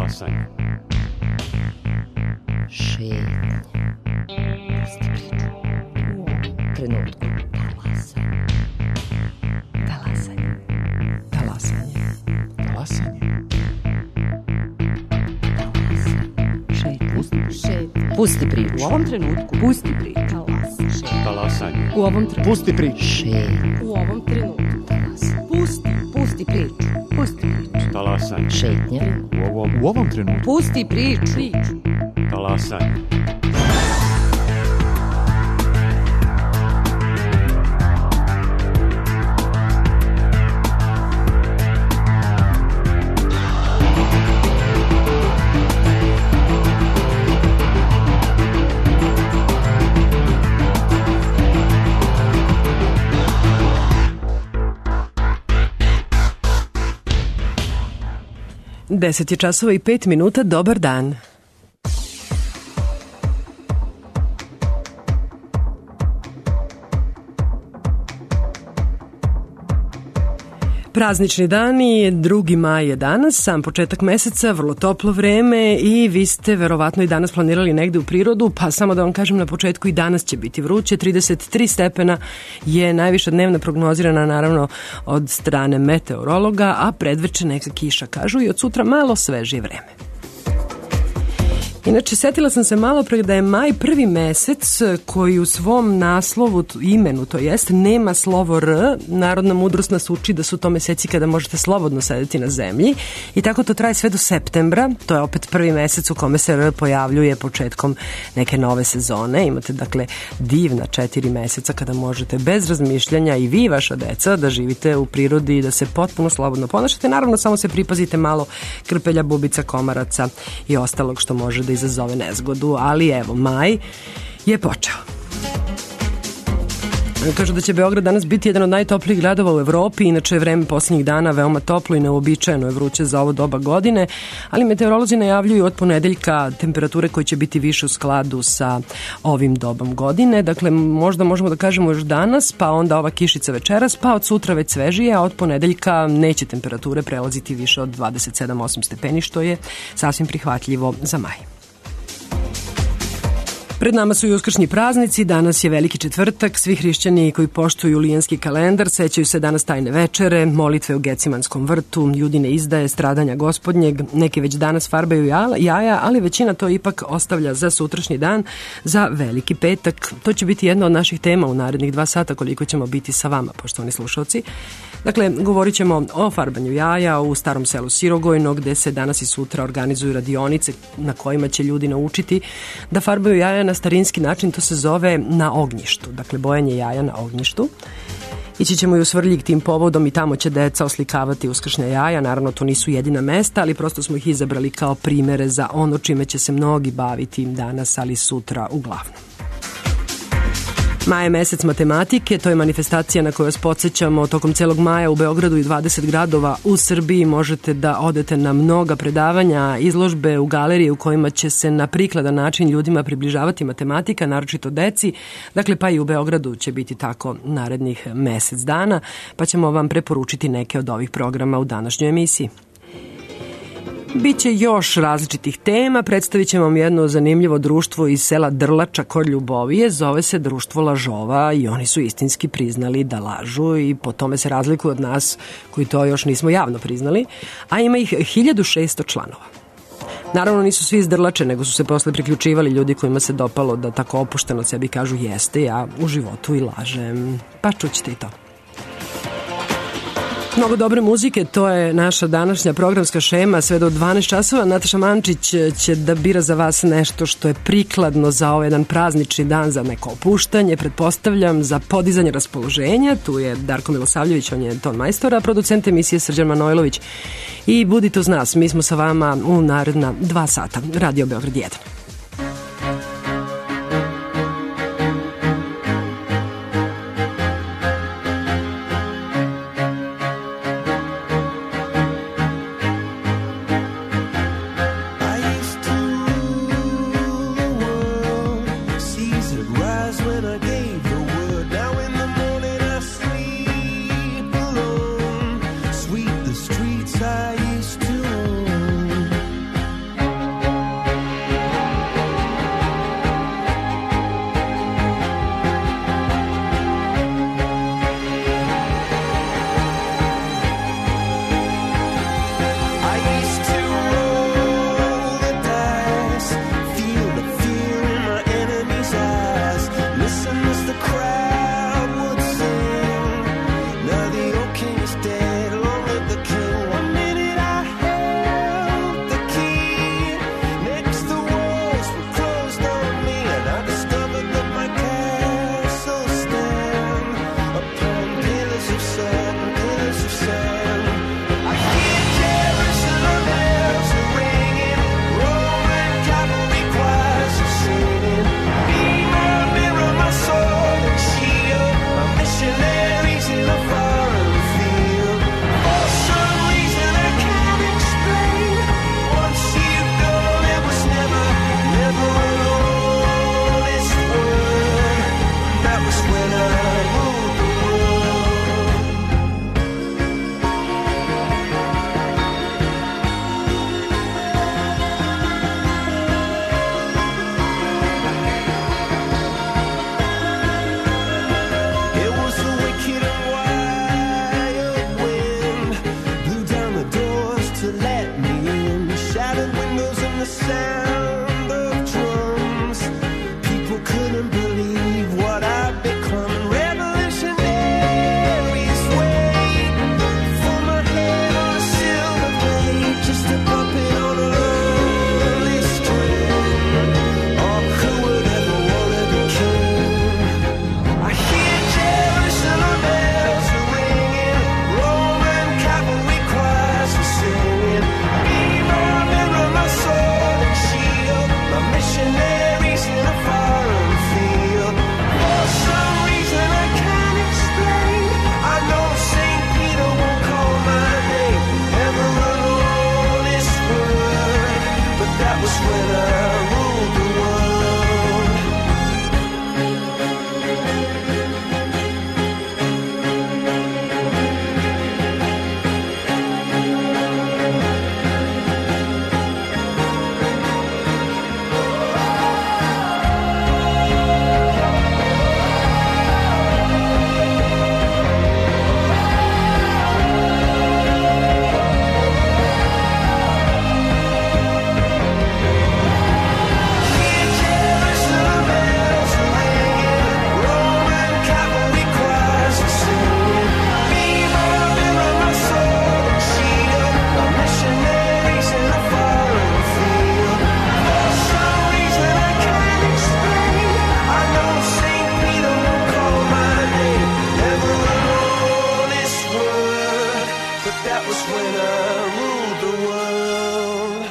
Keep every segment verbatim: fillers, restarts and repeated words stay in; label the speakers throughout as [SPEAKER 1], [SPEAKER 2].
[SPEAKER 1] Talasanje.
[SPEAKER 2] Šetnje. Pusti priču. U ovom trenutku. Talasanje. Talasanje. Talasanje.
[SPEAKER 1] Talasanje.
[SPEAKER 2] Šetnje. Pusti priču.
[SPEAKER 3] U ovom trenutku. Pusti priču.
[SPEAKER 1] Talasanje.
[SPEAKER 3] U ovom trenutku.
[SPEAKER 1] Pusti priču.
[SPEAKER 2] Šetnje.
[SPEAKER 3] U ovom trenutku. Pusti. Pusti priču. Pusti priču.
[SPEAKER 1] Talasanje.
[SPEAKER 2] Šetnje.
[SPEAKER 1] U ovom, u ovom trenutku.
[SPEAKER 3] Pusti priču. Priču.
[SPEAKER 1] Talasanje.
[SPEAKER 4] Deset je časova i pet minuta, dobar dan. Praznični dani, drugi maj je danas, sam početak meseca, vrlo toplo vreme i vi ste verovatno i danas planirali negde u prirodu, pa samo da vam kažem na početku i danas će biti vruće, trideset tri stepena je najviša dnevna prognozirana naravno od strane meteorologa, a predveče neka kiša kažu i od sutra malo svežije vreme. Inače, setila sam se malo pre da je maj prvi mesec koji u svom naslovu, imenu, to jest, nema slovo R. Narodna mudrost nas uči da su to meseci kada možete slobodno sedeti na zemlji i tako to traje sve do septembra. To je opet prvi mesec u kome se R pojavljuje početkom neke nove sezone. Imate, dakle, divna četiri meseca kada možete bez razmišljanja i vi i vaša deca da živite u prirodi i da se potpuno slobodno ponašate. Naravno, samo se pripazite malo krpelja, bubica, komaraca i ostalog što može da izazove nezgodu, ali evo, maj je počeo. Kažu da će Beograd danas biti jedan od najtoplijih gradova u Evropi, inače je vreme posljednjih dana veoma toplo i neuobičajeno je vruće za ovo doba godine, ali meteorolozi najavljuju od ponedeljka temperature koje će biti više u skladu sa ovim dobom godine. Dakle, možda možemo da kažemo još danas, pa onda ova kišica večeras, pa od sutra već svežije, a od ponedeljka neće temperature prelaziti više od dvadeset sedam do osam stepeni, što je sasvim prihvatljivo za maj. Pred nama su i uskršnji praznici, danas je Veliki četvrtak, svi hrišćani koji poštuju julijanski kalendar sećaju se danas tajne večere, molitve u Gecimanskom vrtu, Judine izdaje, stradanja Gospodnjeg, neki već danas farbaju jaja, ali većina to ipak ostavlja za sutrašnji dan, za Veliki petak. To će biti jedna od naših tema u narednih dva sata koliko ćemo biti sa vama, poštovani slušalci. Dakle, govorit ćemo o farbanju jaja u starom selu Sirogojno, gde se danas i sutra organizuju radionice na kojima će ljudi naučiti da farbaju jaja na starinski način, to se zove na ognjištu, dakle bojanje jaja na ognjištu. Ići ćemo i u Svrljig tim povodom i tamo će deca oslikavati uskršnja jaja, naravno to nisu jedina mesta, ali prosto smo ih izabrali kao primere za ono čime će se mnogi baviti danas, ali sutra uglavnom. Maj je mesec matematike, to je manifestacija na koju vas podsjećamo tokom celog maja u Beogradu i dvadeset gradova u Srbiji. Možete da odete na mnoga predavanja, izložbe u galeriji u kojima će se na prikladan način ljudima približavati matematika, naročito deci. Dakle, pa i u Beogradu će biti tako narednih mesec dana, pa ćemo vam preporučiti neke od ovih programa u današnjoj emisiji. Biće još različitih tema, predstavit ćemo vam jedno zanimljivo društvo iz sela Drlača kod Ljubovije, zove se Društvo lažova i oni su istinski priznali da lažu i po tome se razlikuju od nas koji to još nismo javno priznali, a ima ih hiljadu šesto članova. Naravno nisu svi iz Drlače, nego su se posle priključivali ljudi kojima se dopalo da tako opušteno sebi kažu jeste, ja u životu i lažem, pa čućete i to. Mnogo dobre muzike, to je naša današnja programska šema, sve do dvanaest časova. Nataša Mančić će da bira za vas nešto što je prikladno za ovaj jedan praznični dan, za neko opuštanje, pretpostavljam, za podizanje raspoloženja. Tu je Darko Milosavljević, on je ton majstora, producent emisije Srđan Manojlović. I budite uz nas, mi smo sa vama u naredna dva sata. Radio Beograd jedan.
[SPEAKER 5] Streets I used to own. when I ruled the world.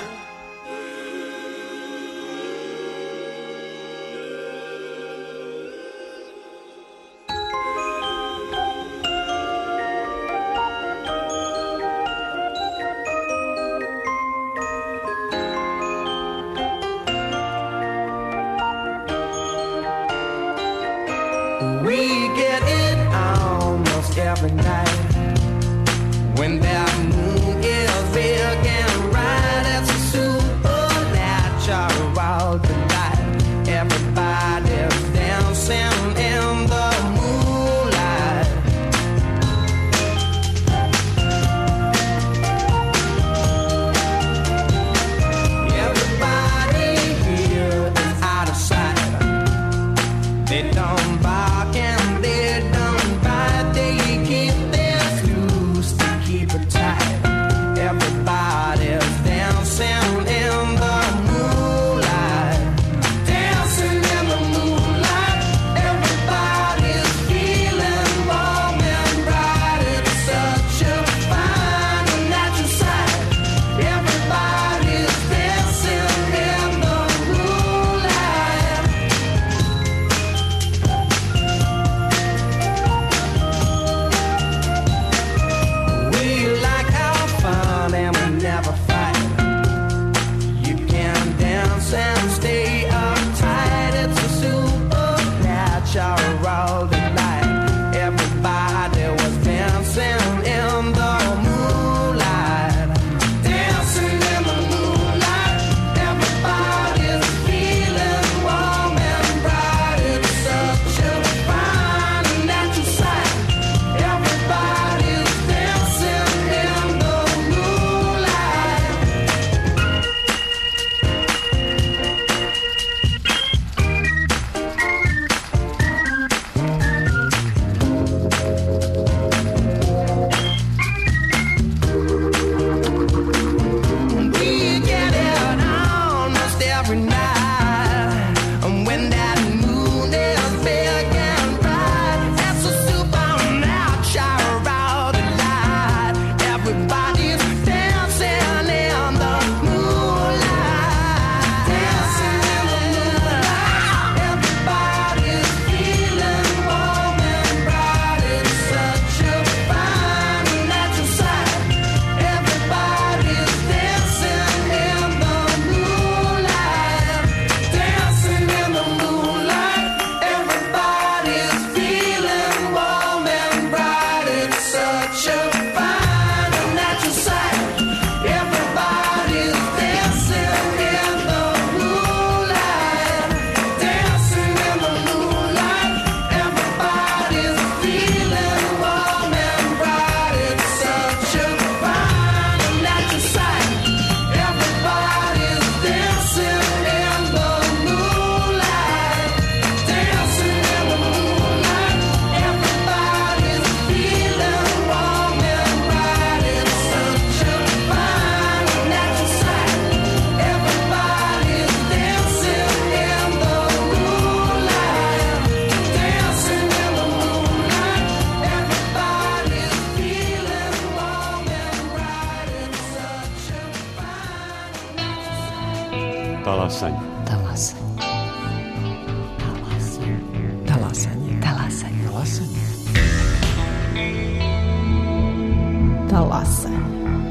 [SPEAKER 5] We get it almost every night when that moon is big and bright. It's a supernatural delight. Everybody's dancing in the moonlight. Everybody here is out of sight. They don't buy.
[SPEAKER 1] Talasanje.
[SPEAKER 2] Talasanje. Talasanje.
[SPEAKER 4] Talasanje.
[SPEAKER 2] Talasanje.
[SPEAKER 1] Talasanje.
[SPEAKER 3] Talasanje.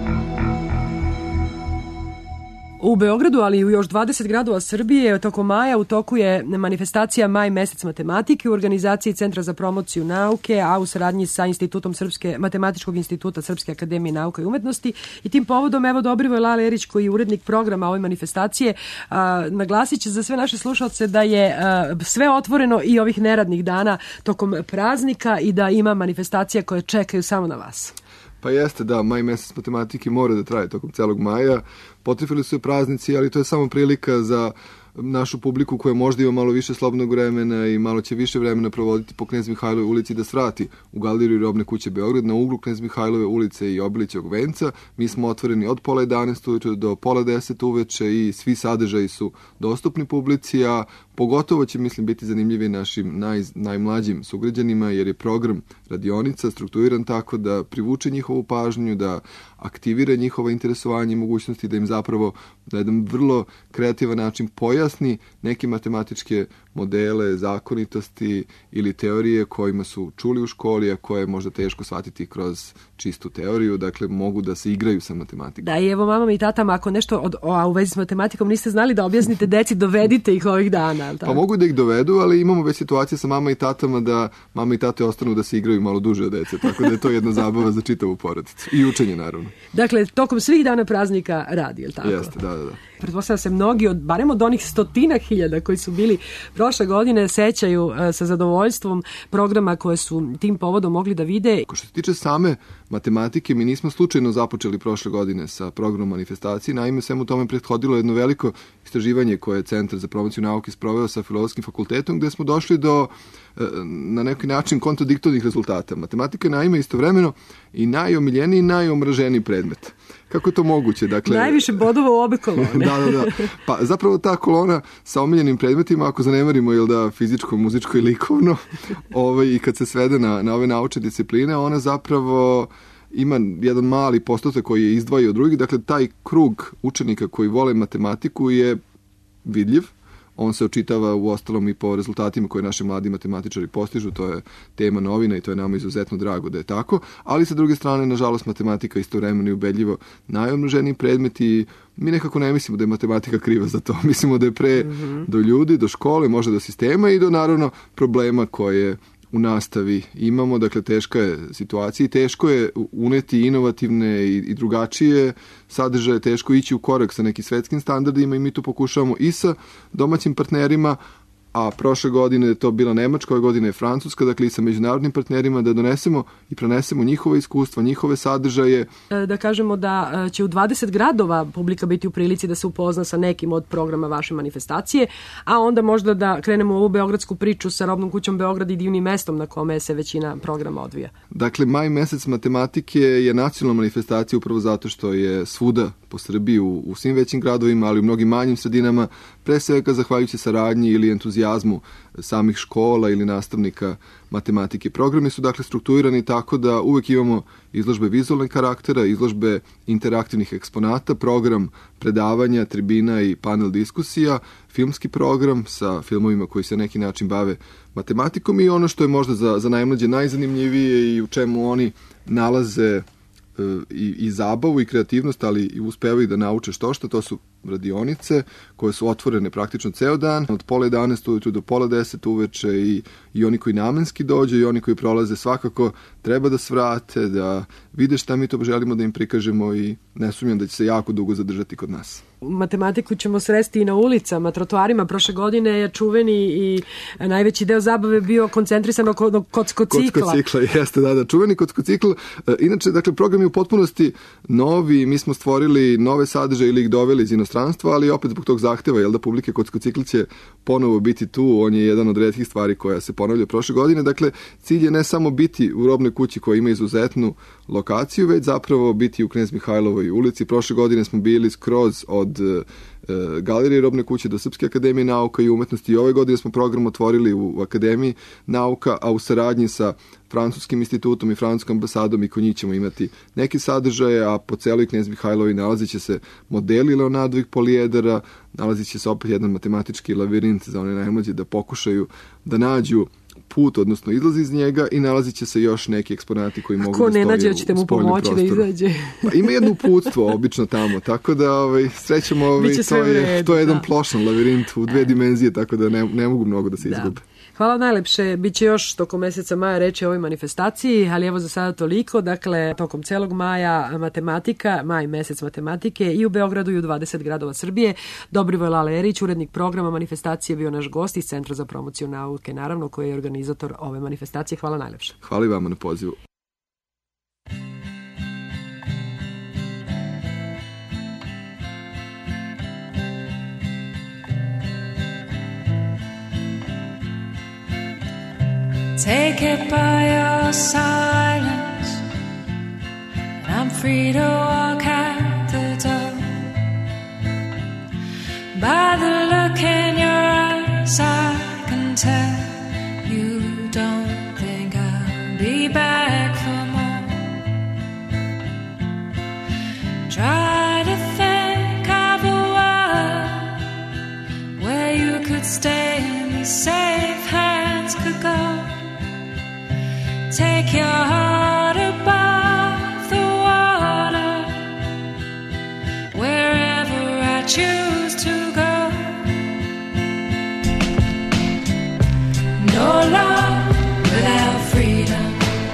[SPEAKER 4] U Beogradu, ali i u još dvadeset gradova Srbije, tokom maja u toku je manifestacija Maj mesec matematike u organizaciji Centra za promociju nauke, a u saradnji sa Institutom Srpske, Matematičkog instituta Srpske akademije nauka i umetnosti. I tim povodom, evo, Dobrivoje Lale-Erić, koji je urednik programa ove manifestacije, a, naglasit će za sve naše slušalce da je a, sve otvoreno i ovih neradnih dana tokom praznika i da ima manifestacija koje čekaju samo na vas.
[SPEAKER 6] Pa jeste, da, maj mesec matematike mora da traje tokom celog maja. Potrefili su je praznici, ali to je samo prilika za našu publiku koja možda ima malo više slobodnog vremena i malo će više vremena provoditi po Knez Mihajlove ulici da svrati u galeriju Robne kuće Beograd na uglu Knez Mihajlove ulice i Obilićevog venca. Mi smo otvoreni od pola jedanaest ujutru do pola deset uveče i svi sadržaji su dostupni publici, a Pogotovo će, mislim, biti zanimljivi našim naj, najmlađim sugrađanima, jer je program radionica strukturiran tako da privuče njihovu pažnju, da aktivira njihovo interesovanje i mogućnosti, da im zapravo na jedan vrlo kreativan način pojasni neke matematičke modele, zakonitosti ili teorije kojima su čuli u školi, a koje je možda teško shvatiti kroz čistu teoriju, dakle mogu da se igraju sa matematikom.
[SPEAKER 4] Da, i evo mamama i tatama, ako nešto od, a u vezi s matematikom niste znali da objasnite deci, dovedite ih ovih dana.
[SPEAKER 6] Pa mogu da ih dovedu, ali imamo već situacije sa mama i tatama da mama i tate ostanu da se igraju malo duže od dece, tako da je to jedna zabava za čitavu porodicu. I učenje, naravno.
[SPEAKER 4] Dakle, tokom svih dana praznika radi, je li tako?
[SPEAKER 6] Jeste, da, da, da.
[SPEAKER 4] Pretpostavljam se mnogi, od, barem od onih stotinak hiljada koji su bili prošle godine, sećaju uh, sa zadovoljstvom programa koje su tim povodom mogli da vide.
[SPEAKER 6] Ko što se tiče same matematike, mi nismo slučajno započeli prošle godine sa programom manifestacije. Naime, svemu tome prethodilo jedno veliko istraživanje koje je Centar za promociju nauke sproveo sa Filozofskim fakultetom, gde smo došli do na neki način kontradiktornih rezultata. Matematika je naime istovremeno i najomiljeniji i najomraženiji predmet. Kako je to moguće? Dakle,
[SPEAKER 4] najviše bodova u obe kolone.
[SPEAKER 6] da, da, da. Pa zapravo ta kolona sa omiljenim predmetima, ako zanemarimo ili da fizičko, muzičko i likovno, ovaj, i kad se svede na, na ove naučne discipline, ona zapravo ima jedan mali postotak koji je izdvajao od drugih. Dakle, taj krug učenika koji vole matematiku je vidljiv. On se očitava u ostalom i po rezultatima koje naši mladi matematičari postižu, to je tema novina i to je nama izuzetno drago da je tako, ali sa druge strane, nažalost, matematika istovremeno i ubedljivo najomraženiji predmet i mi nekako ne mislimo da je matematika kriva za to. Mislimo da je pre mm-hmm. do ljudi, do škole, možda do sistema i do, naravno, problema koje u nastavi imamo, dakle teška je situacija i teško je uneti inovativne i, i drugačije sadržaje, teško ići u korak sa nekim svetskim standardima i mi to pokušavamo i sa domaćim partnerima, a prošle godine je to bila Nemačka, ove godine je Francuska, dakle i sa međunarodnim partnerima da donesemo i prenesemo njihove iskustva, njihove sadržaje.
[SPEAKER 4] Da kažemo da će u dvadeset gradova publika biti u prilici da se upozna sa nekim od programa vaše manifestacije, a onda možda da krenemo u ovu beogradsku priču sa Robnom kućom Beograd i divnim mestom na kome se većina programa odvija.
[SPEAKER 6] Dakle, maj mesec matematike je nacionalna manifestacija upravo zato što je svuda po Srbiji u, u svim većim gradovima, ali u mnogim manjim sredinama, pre svega zahvaljujući saradnji ili entuzijazmu samih škola ili nastavnika matematike. Programi su dakle strukturirani tako da uvek imamo izložbe vizualne karaktera, izložbe interaktivnih eksponata, program predavanja, tribina i panel diskusija, filmski program sa filmovima koji se na neki način bave matematikom i ono što je možda za, za najmlađe najzanimljivije i u čemu oni nalaze I, i zabavu i kreativnost, ali i uspevaju da nauče što što, to su radionice koje su otvorene praktično ceo dan, od pola jedanaest ujutru do pola deset uveče i, i oni koji namenski dođe i oni koji prolaze svakako treba da svrate, da vide šta mi to želimo da im prikažemo i ne sumnjam da će se jako dugo zadržati kod nas.
[SPEAKER 4] Matematiku ćemo sresti i na ulicama, trotoarima. Prošle godine je čuveni i najveći deo zabave bio koncentrisan oko kockocikla.
[SPEAKER 6] Kockocikla, jeste, da, da, čuveni kockocikl. Inače, dakle, program je u potpunosti novi, mi smo stvorili nove sadržaje ili ih doveli iz inostranstva, ali opet zbog tog zahteva, jel da, publike, kockocikl će ponovo biti tu, on je jedan od retkih stvari koja se ponavlja prošle godine. Dakle, cilj je ne samo biti u Robnoj kući koja ima izuzetnu lokaciju, već zapravo biti u Knez Mihajlovoj ulici. Prošle godine smo bili skroz od e, Galerije Robne kuće do Srpske akademije nauka i umetnosti i ove godine smo program otvorili u, u Akademiji nauka, a u saradnji sa Francuskim institutom i Francuskom ambasadom i kod njih ćemo imati neke sadržaje, a po celoj Knez Mihajlovi nalazit će se modeli Leonardovih polijedara, nalazit će se opet jedan matematički lavirint za one najmlađe da pokušaju da nađu put, odnosno izlaz iz njega i nalazit će se još neki eksponati koji mogu da stoje u spoljnom prostoru. Ako ne nađe, ćete mu pomoći da izađe. Pa ima jedno uputstvo obično tamo, tako da ovaj, srećemo, ovaj, to, je, to je jedan da. plošan lavirint u dve dimenzije, tako da ne, ne mogu mnogo da se izgube. Da.
[SPEAKER 4] Hvala najlepše. Biće još tokom meseca maja reći o ovoj manifestaciji, ali evo za sada toliko. Dakle, tokom celog maja matematika, maj mesec matematike i u Beogradu i u dvadeset gradova Srbije. Dobrivoj Lalerić, urednik programa manifestacije, bio naš gost iz Centra za promociju nauke, naravno, koji je organizator ove manifestacije. Hvala najlepše.
[SPEAKER 6] Hvala i vama na pozivu.
[SPEAKER 7] Take it by your silence, and I'm free to walk out the door. By the look in your eyes, safe hands could go. Take your heart above the water, wherever I choose to go. No love without freedom.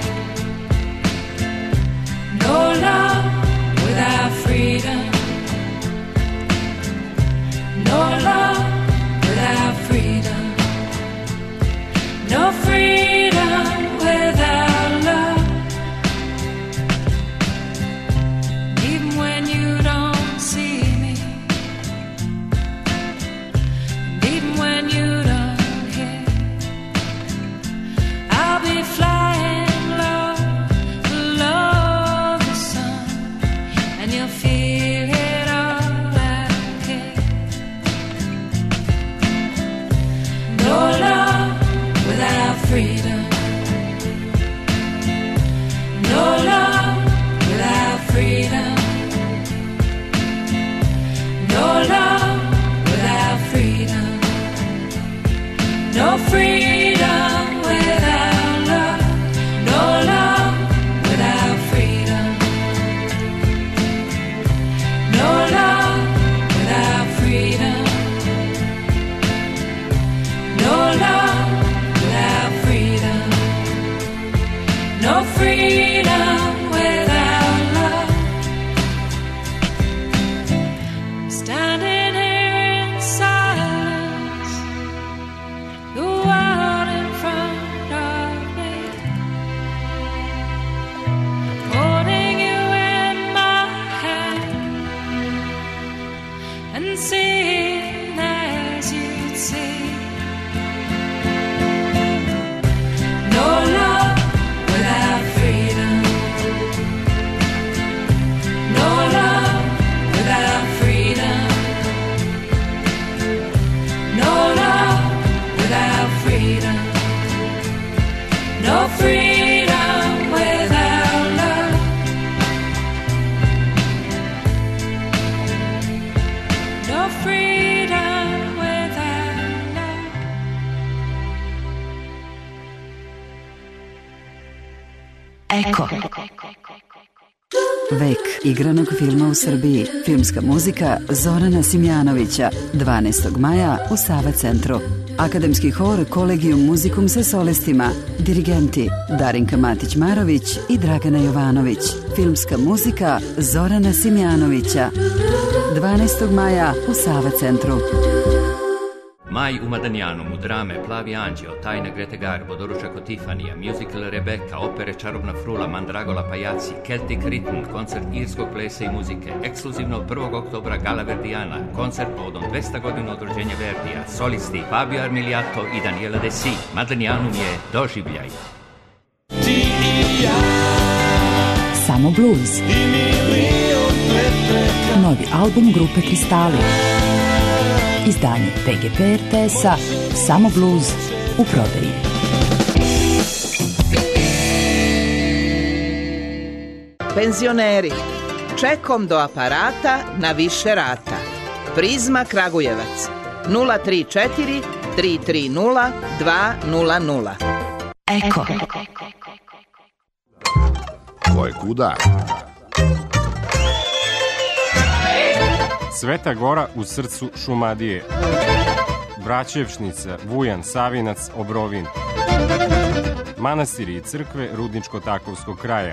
[SPEAKER 7] No love without freedom. No love without freedom. No freedom without love. Even when you don't see me, and even when you don't hear, I'll be flying low below the sun, and you'll feel it all out here. No love without freedom. No love without freedom. No love without freedom. No freedom without love. No love without freedom. No love without freedom. No love without freedom. No freedom without love. Standing here in silence, the world in front of me, holding you in my hand and seeing as you'd see. No love without freedom. No love without freedom. No love without freedom. No freedom without love. No freedom without love.
[SPEAKER 8] Eko. Vek igranog filma u Srbiji. Filmska muzika Zorana Simjanovića. dvanaestog maja u Sava centru. Akademski hor Kolegium Musicum sa solistima. Dirigenti Darinka Matić-Marović i Dragana Jovanović. Filmska muzika Zorana Simjanovića. dvanaestog maja u Sava centru.
[SPEAKER 9] Maj u Madanjanom, u drame Plavi anđeo, Tajna Grete Garbo, Doručak od Tifanija, musical Rebeka, opere Čarobna frula, Mandragola Pajaci, Celtic Rhythm, koncert irskog plesa i muzike, ekskluzivno od prvog oktobra Gala Verdijana, koncert povodom dvesta godina od rođenja Verdija, solisti Fabio Armiliato i Daniela Desi. Madanjanum je doživljaj.
[SPEAKER 10] Samo blues. Novi album grupe Kristali. Izdanje P G P R T S-a Samo blues u prodaji.
[SPEAKER 11] Penzioneri, čekom do aparata na više rata. Prizma Kragujevac nula tri četiri tri tri nula dva nula nula.
[SPEAKER 8] Eko.
[SPEAKER 12] Ko je kuda?
[SPEAKER 13] Sveta Gora u srcu Šumadije. Braćevšnica, Vujan, Savinac, Obrovin. Manastiri i crkve Rudničko-Takovskog kraja.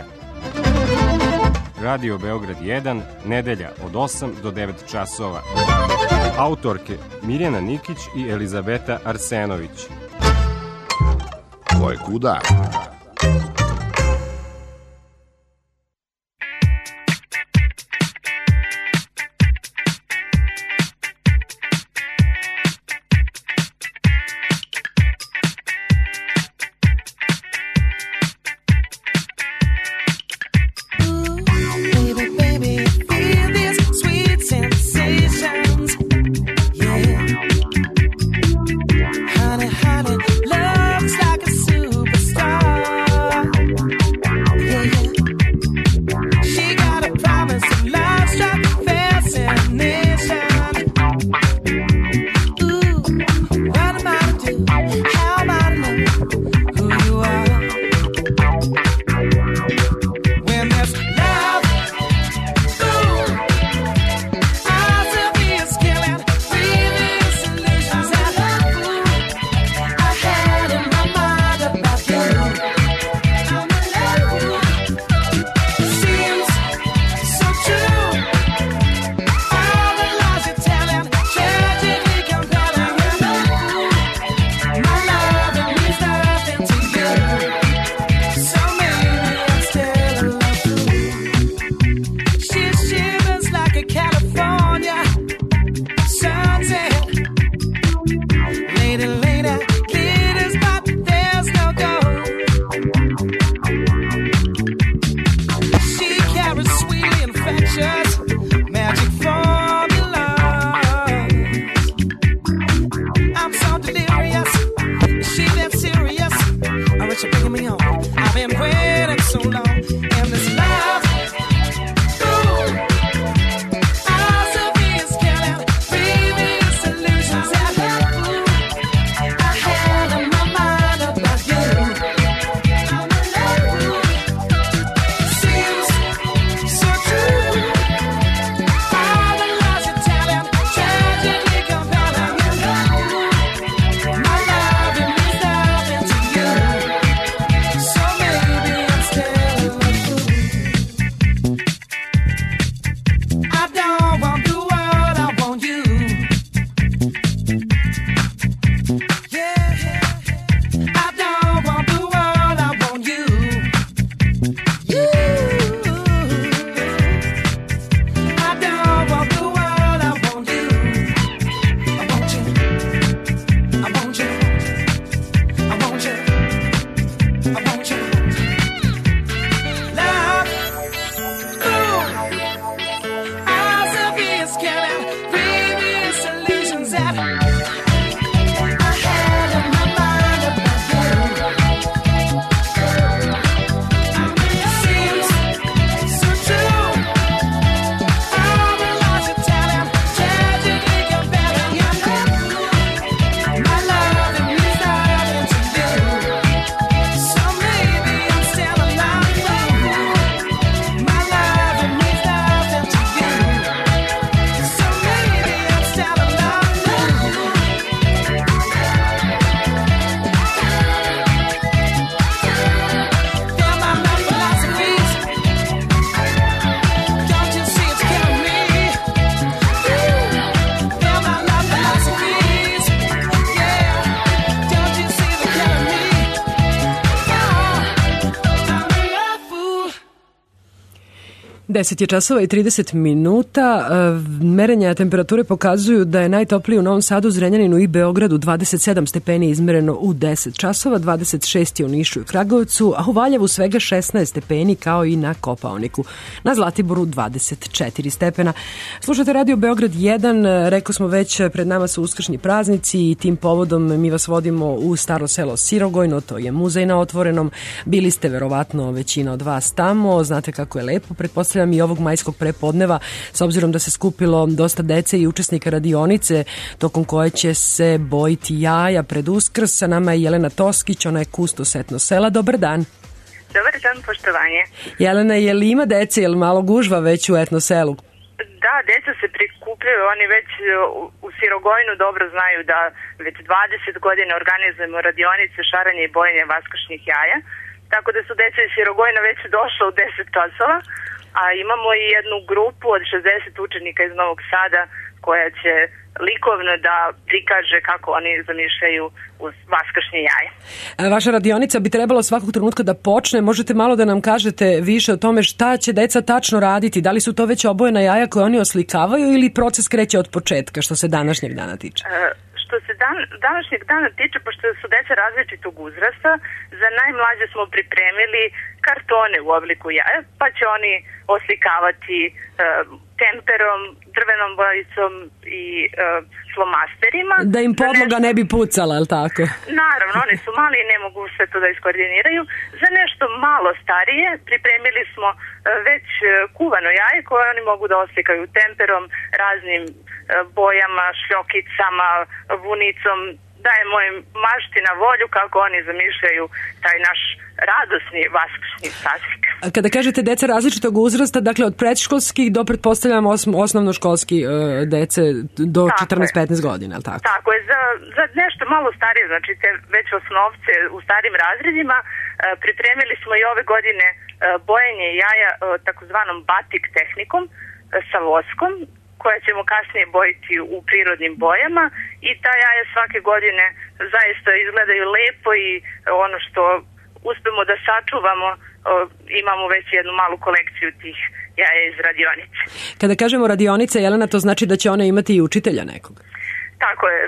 [SPEAKER 13] Radio Beograd jedan, nedelja od osam do devet časova. Autorke Mirjana Nikić i Elizabeta Arsenović.
[SPEAKER 12] Ko je kuda?
[SPEAKER 5] Honey, honey, love's like a superstar.
[SPEAKER 4] deset je časova i trideset minuta. Merenja temperature pokazuju da je najtoplije u Novom Sadu, Zrenjaninu i Beogradu, dvadeset sedam stepeni izmereno u deset časova, dvadeset šest je u Nišu i Kragovcu, a u Valjevu svega šesnaest stepeni kao i na Kopaoniku. Na Zlatiboru dvadeset četiri stepena. Slušate Radio Beograd jedan, rekao smo već, pred nama su uskršnji praznici i tim povodom mi vas vodimo u staro selo Sirogojno, to je muzej na otvorenom. Bili ste verovatno većina od vas tamo, znate kako je lepo, pretpostavljam i ovog majskog prepodneva, s obzirom da se skupilo dosta dece i učesnika radionice tokom koje će se bojiti jaja pred Uskrs. Sa nama je Jelena Toskić, ona je kustos etno sela. Dobar dan.
[SPEAKER 14] Dobar dan, poštovanje.
[SPEAKER 4] Jelena, je li ima dece, je li malo gužva već u etno selu?
[SPEAKER 14] Da, deca se prikupljaju, oni već u Sirogojnu dobro znaju da već dvadeset godina organizujemo radionice, šaranje i bojenje vaskršnjih jaja, tako da su deca iz Sirogojna već došla u deset časova, a imamo i jednu grupu od šezdeset učenika iz Novog Sada koja će likovno da prikaže kako oni zamišljaju uz vaskršnje jaje.
[SPEAKER 4] Vaša radionica bi trebalo svakog trenutka da počne. Možete malo da nam kažete više o tome šta će deca tačno raditi? Da li su to već obojena jaja koje oni oslikavaju ili proces kreće od početka što se današnjeg dana tiče?
[SPEAKER 14] E, što se dan, današnjeg dana tiče, pošto su deca različitog uzrasta, za najmlađe smo pripremili kartone u obliku jaja, pa će oni oslikavati e, temperom, drvenom bojicom i e, flomasterima.
[SPEAKER 4] Da im podloga ne bi pucala, je li tako?
[SPEAKER 14] Naravno, oni su mali i ne mogu sve to da iskoordiniraju. Za nešto malo starije pripremili smo e, već kuvano jaje koje oni mogu da oslikaju temperom, raznim e, bojama, šljokicama, vunicom. Daje mojim mašti na volju kako oni zamišljaju taj naš radosni vaskršnji praznik.
[SPEAKER 4] Kada kažete deca različitog uzrasta, dakle od predškolskih do pretpostavljam osnovnoškolski uh, dece do četrnaest petnaest godina, je li tako?
[SPEAKER 14] Tako je, za, za nešto malo starije, znači te već osnovce u starim razredima, uh, pripremili smo i ove godine uh, bojenje jaja uh, takozvanom batik tehnikom uh, sa voskom, koja ćemo kasnije bojiti u prirodnim bojama i ta jaja svake godine zaista izgledaju lepo i ono što uspemo da sačuvamo, imamo već jednu malu kolekciju tih jaja iz radionice.
[SPEAKER 4] Kada kažemo radionica, Jelena, to znači da će ona imati i učitelja nekog?
[SPEAKER 14] Tako je.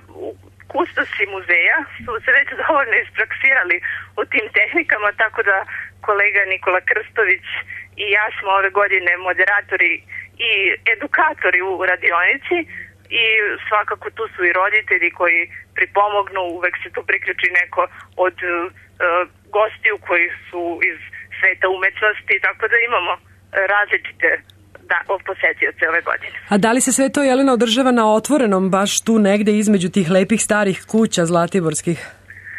[SPEAKER 14] Kustosi muzeja su se već dovoljno ispraksirali u tim tehnikama, tako da kolega Nikola Krstović i ja smo ove godine moderatori i edukatori u radionici i svakako tu su i roditelji koji pripomognu, uvek se tu priključi neko od uh, gostiju koji su iz sveta umetnosti, tako da imamo različite da, posetioce ove godine.
[SPEAKER 4] A da li se sve to, Jelena, održava na otvorenom, baš tu negde između tih lepih starih kuća zlatiborskih?
[SPEAKER 14] Uh,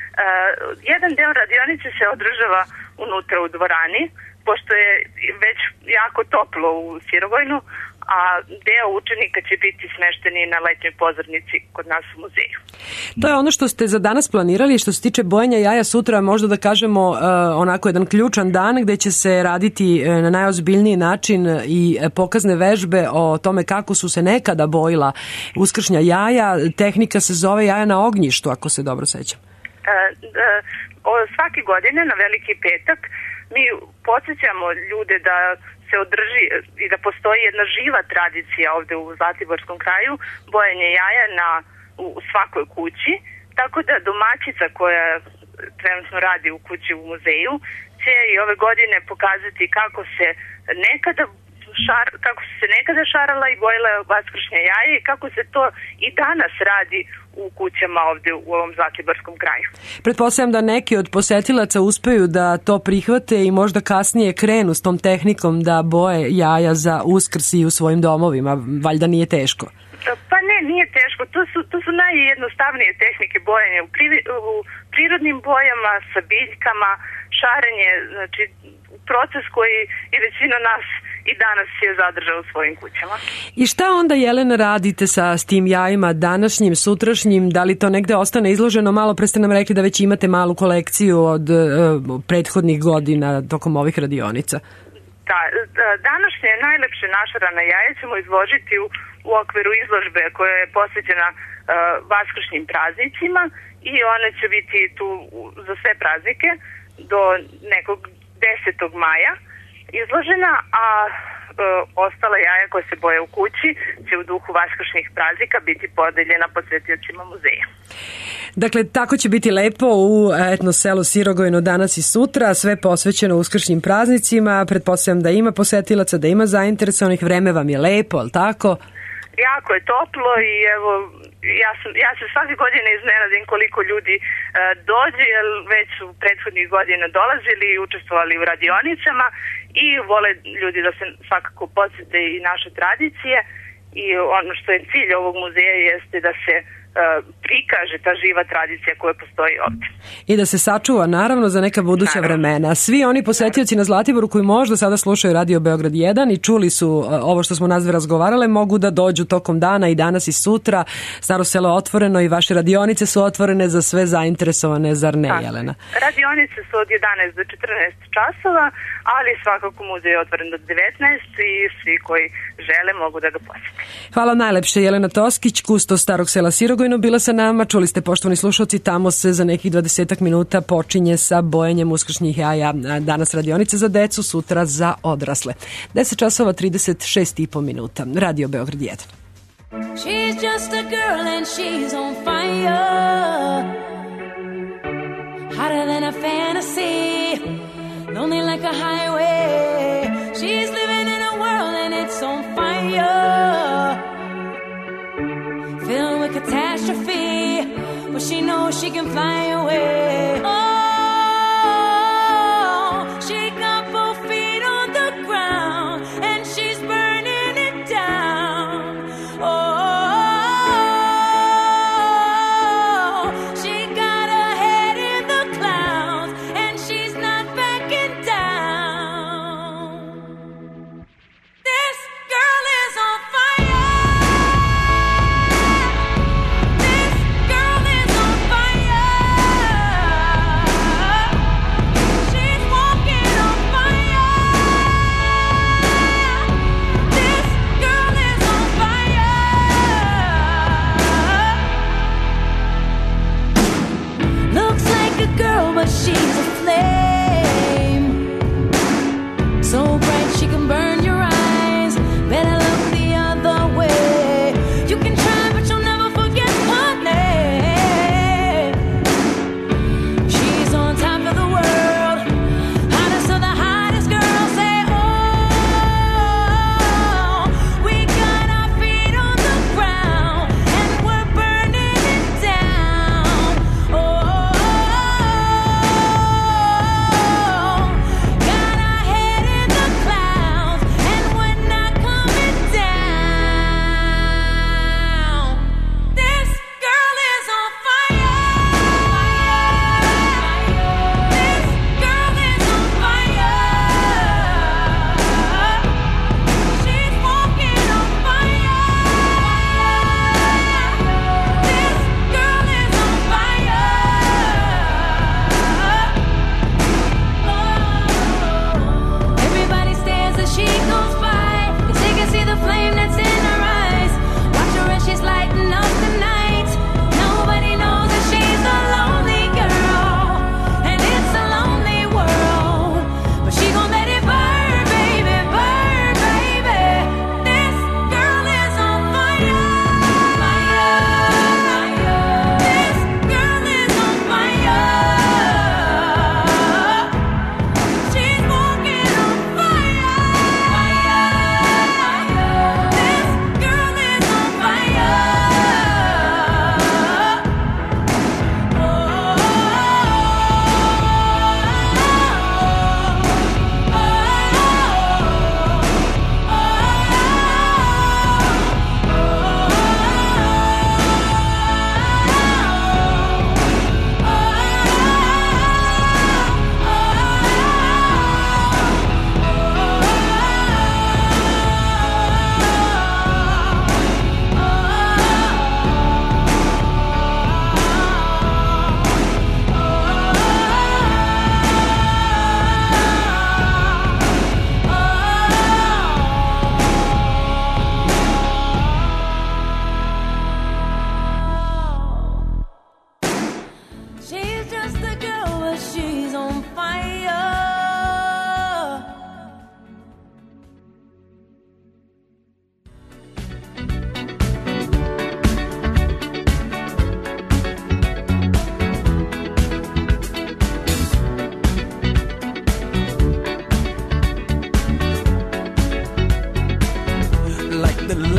[SPEAKER 14] jedan deo radionice se održava unutra u dvorani, pošto je već jako toplo u Sirogojnu, a deo učenika će biti smešteni na letnjoj pozornici kod nas u muzeju.
[SPEAKER 4] To je ono što ste za danas planirali. Što se tiče bojenja jaja, sutra možda da kažemo uh, onako jedan ključan dan gde će se raditi uh, na najozbiljniji način i uh, pokazne vežbe o tome kako su se nekada bojila uskršnja jaja. Tehnika se zove jaja na ognjištu, ako se dobro sećam.
[SPEAKER 14] Uh, uh, svake godine na Veliki petak mi podsjećamo ljude da se održi i da postoji jedna živa tradicija ovde u Zlatiborskom kraju, bojenje jaja na, u svakoj kući, tako da domaćica koja trenutno radi u kući u muzeju će i ove godine pokazati kako se nekada šar, kako su se nekada šarala i bojila vaskršnja jaja i kako se to i danas radi u kućama ovde u ovom Zlatiborskom kraju.
[SPEAKER 4] Pretpostavljam da neki od posetilaca uspeju da to prihvate i možda kasnije krenu s tom tehnikom da boje jaja za Uskrs i u svojim domovima. Valjda nije teško?
[SPEAKER 14] Pa ne, nije teško. To su, to su najjednostavnije tehnike bojanja u, pri, u prirodnim bojama, sa biljkama, šarenje, znači proces koji je većina nas i danas je zadržao u svojim kućama.
[SPEAKER 4] I šta onda, Jelena, radite sa s tim jajima današnjim, sutrašnjim? Da li to negde ostane izloženo? Malo pre ste nam rekli da već imate malu kolekciju od uh, prethodnih godina tokom ovih radionica.
[SPEAKER 14] Da, današnje najlepše našarana jaja ćemo izložiti u, u okviru izložbe koja je posvećena uh, vaskršnjim praznicima i ona će biti tu za sve praznike do nekog desetog maja izložena, a e, ostala jaja koja se boje u kući će u duhu vaskršnjih praznika biti podeljena posetiocima muzeja.
[SPEAKER 4] Dakle, tako će biti lepo u etno selu Sirogojno danas i sutra, sve posvećeno uskršnjim praznicima. Pretpostavljam da ima posetilaca, da ima zainteresovanih, vreme vam je lepo, ali tako?
[SPEAKER 14] Jako je toplo i evo, ja, sam, ja se svake godine iznenadim koliko ljudi e, dođe, jer već su prethodnih godina dolazili i učestvovali u radionicama i vole ljudi da se svakako podsjete i naše tradicije, i ono što je cilj ovog muzeja jeste da se prikaže ta živa tradicija koja postoji ovdje.
[SPEAKER 4] I da se sačuva naravno za neka buduća naravno. vremena. Svi oni posetioci na Zlatiboru koji možda sada slušaju Radio Beograd jedan i čuli su ovo što smo nazve razgovarale, mogu da dođu tokom dana i danas i sutra. Staro selo je otvoreno i vaše radionice su otvorene za sve zainteresovane, zar ne, tako. Jelena?
[SPEAKER 14] Radionice su od jedanaest do četrnaest časova, ali svakako muzej je otvoren do devetnaest i svi koji žele mogu da ga posjete.
[SPEAKER 4] Hvala najlepše. Jelena Toskić, kustos Starog sela Sirogojno, bila sa nama. Čuli ste, poštovani slušalci, tamo se za nekih dvadesetak minuta počinje sa bojanjem uskršnjih jaja. Danas radionice za decu, sutra za odrasle. deset časova trideset šest i po minuta. Radio Beograd jedan.
[SPEAKER 7] She's just a girl and she's on fire, hotter than a fantasy, lonely like a highway. She's living in a world and it's on fire, filled with catastrophe, but she knows she can fly away. Oh, she got both feet on the ground and she's burning it down. Oh, she got her head in the clouds and she's not backing down.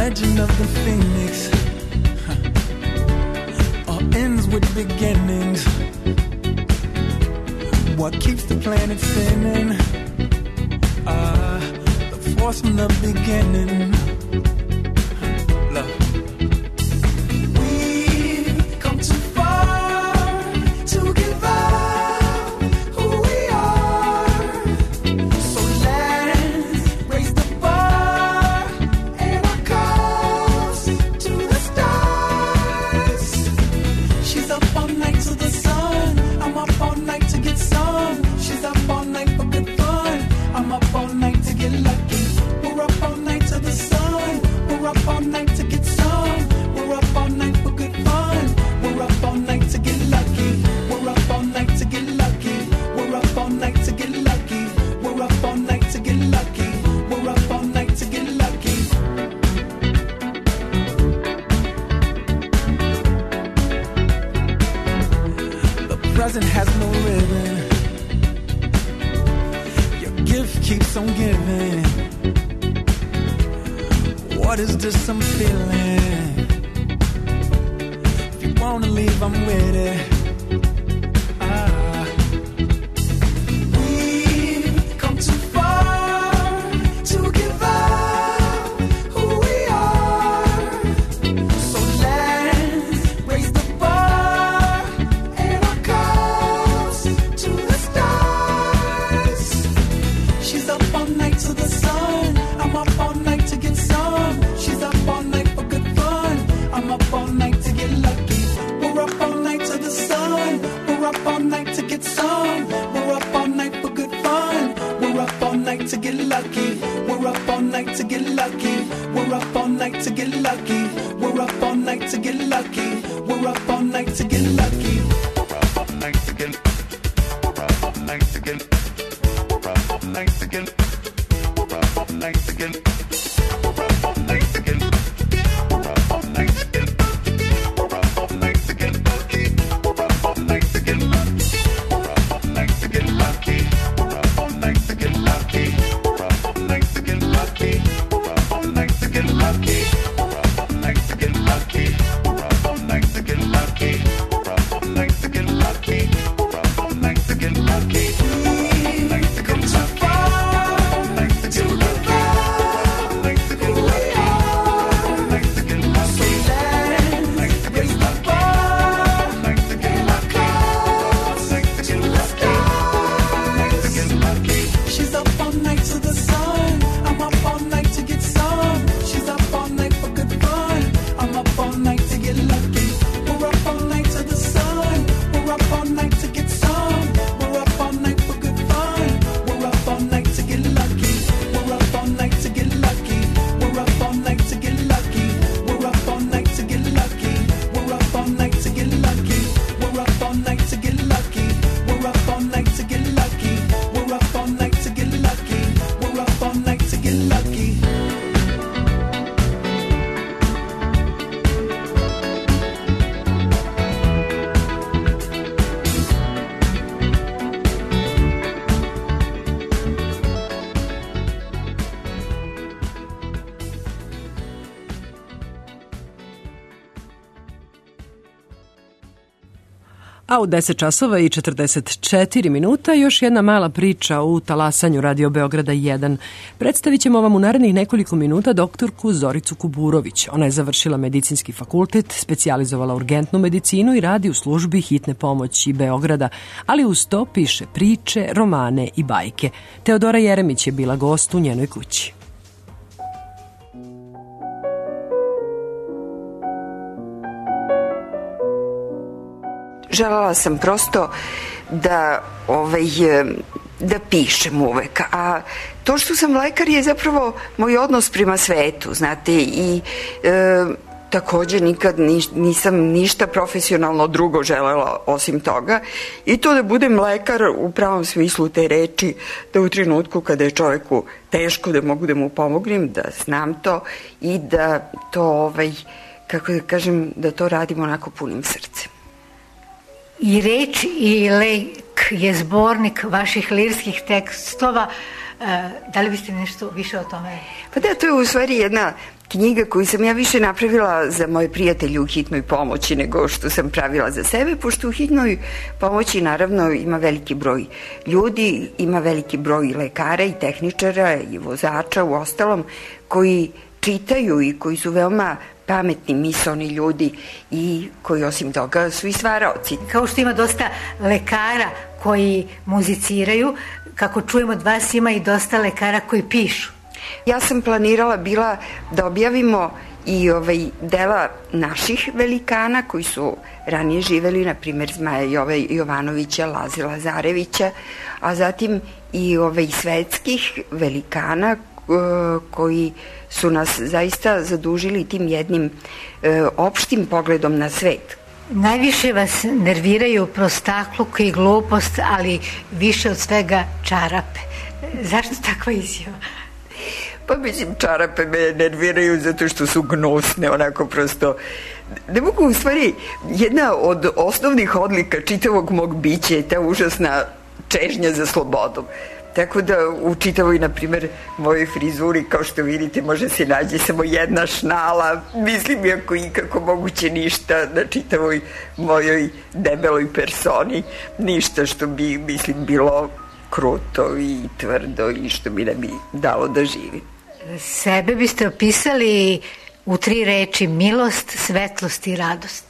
[SPEAKER 15] legend of the phoenix huh. all ends with beginnings. What keeps the planet spinning? Uh, the force from the beginning. Love. We've come too far to give up who we are. So let's raise the bar and our cups to the stars. She's up all night to the sun. I'm up all night to get some. She's up all night for good fun. I'm up all night to get lucky. We're up all night to the sun. We're up all night to get some. We're up all night for good fun. We're up all night to get lucky. We're up all night to get lucky. We're up all night to get lucky. We're up all night to get lucky. We're up all night to get lucky. The present has no ribbon. Your gift keeps on giving. What is this I'm feeling? If you wanna leave, I'm with it. Ah. We've come too far to give up who we are. So let's raise the bar and our cups to the stars. She's up all night to the sun. I'm up all night to get some. She's up all night for good fun. I'm up all night to get lucky. We're up all night to the sun. We're up all night to get some. We're up all night for good fun. We're up all night to get lucky. We're up all night to get lucky. We're up all night to get lucky. We're up all night to get lucky. We're up all night to get lucky. We're up all night to get. We're up all night to get. We're up all night to get. We're up all night to get. We're up all night to get. We're up all night to get. We're up all night to get lucky. We're up all night to get lucky. We're up all night to get lucky. We're up all night to get lucky. We're up all night to get lucky. We're up all night to get lucky. We're up all night to get lucky. We're up all night to get lucky. We're up all night to get lucky. We're up all night to get lucky. We've come too far to give up who we are. So let's raise the bar and our cups to the stars. She's up all night to the sun. I'm up all night to get some. She's up all night for good fun. I'm up all night to get lucky. We're up all night to the sun. We're up all night to get some. We're up all night for good fun. We're up all night to get lucky. We're up all night to get lucky. We're up all night to get lucky. We're up all night to get lucky. We're up all night to get lucky. We're up all night to get lucky. We're up all night to get lucky. We're up all night to get lucky. We're up all night to get lucky.
[SPEAKER 4] A u deset časova i četrdeset četiri minuta još jedna mala priča u talasanju Radio Beograda jedan. Predstavit ćemo vam u narednih nekoliko minuta doktorku Zoricu Kuburović. Ona je završila medicinski fakultet, specijalizovala urgentnu medicinu i radi u službi hitne pomoći Beograda, ali uz to piše priče, romane i bajke. Teodora Jeremić je bila gost u njenoj kući.
[SPEAKER 16] Želela sam prosto da, ovaj, da pišem uvek, a to što sam lekar je zapravo moj odnos prema svetu, znate, i e, takođe nikad nisam ništa profesionalno drugo želela osim toga, i to da budem lekar u pravom smislu te reči, da u trenutku kada je čoveku teško da mogu da mu pomognem, da znam to i da to, ovaj, kako da kažem, da to radim onako punim srcem.
[SPEAKER 17] I reč i lek je zbornik vaših lirskih tekstova
[SPEAKER 3] Da li biste nešto više o tome?
[SPEAKER 16] Pa da, to je u stvari jedna knjiga koju sam ja više napravila za moje prijatelje u hitnoj pomoći nego što sam pravila za sebe, pošto u hitnoj pomoći naravno ima veliki broj ljudi, ima veliki broj lekara i tehničara i vozača u ostalom koji čitaju i koji su veoma pametni, misaoni ljudi i koji osim toga su i stvaraoci.
[SPEAKER 3] Kao što ima dosta lekara koji muziciraju, kako čujemo od vas ima i dosta lekara koji pišu.
[SPEAKER 16] Ja sam planirala bila da objavimo i ovaj dela naših velikana koji su ranije živeli, na primjer Zmaja Jove Jovanovića, Laze Lazarevića, a zatim i ovaj svetskih velikana koji su nas zaista zadužili tim jednim e, opštim pogledom na svet.
[SPEAKER 3] Najviše vas nerviraju prostakluk i glupost, ali više od svega čarape. Zašto takva izjava?
[SPEAKER 16] Pa mislim, čarape me nerviraju zato što su gnusne, onako prosto. Ne mogu, u stvari, jedna od osnovnih odlika čitavog mog bića je ta užasna čežnja za slobodom. Tako da u čitavoj, na primjer, mojoj frizuri, kao što vidite, može se nađe samo jedna šnala, mislim, iako ikako moguće ništa na čitavoj mojoj debeloj personi, ništa što bi, mislim, bilo kruto i tvrdo i što mi ne bi dalo da živim.
[SPEAKER 3] Sebe biste opisali u tri reči: milost, svetlost i radost.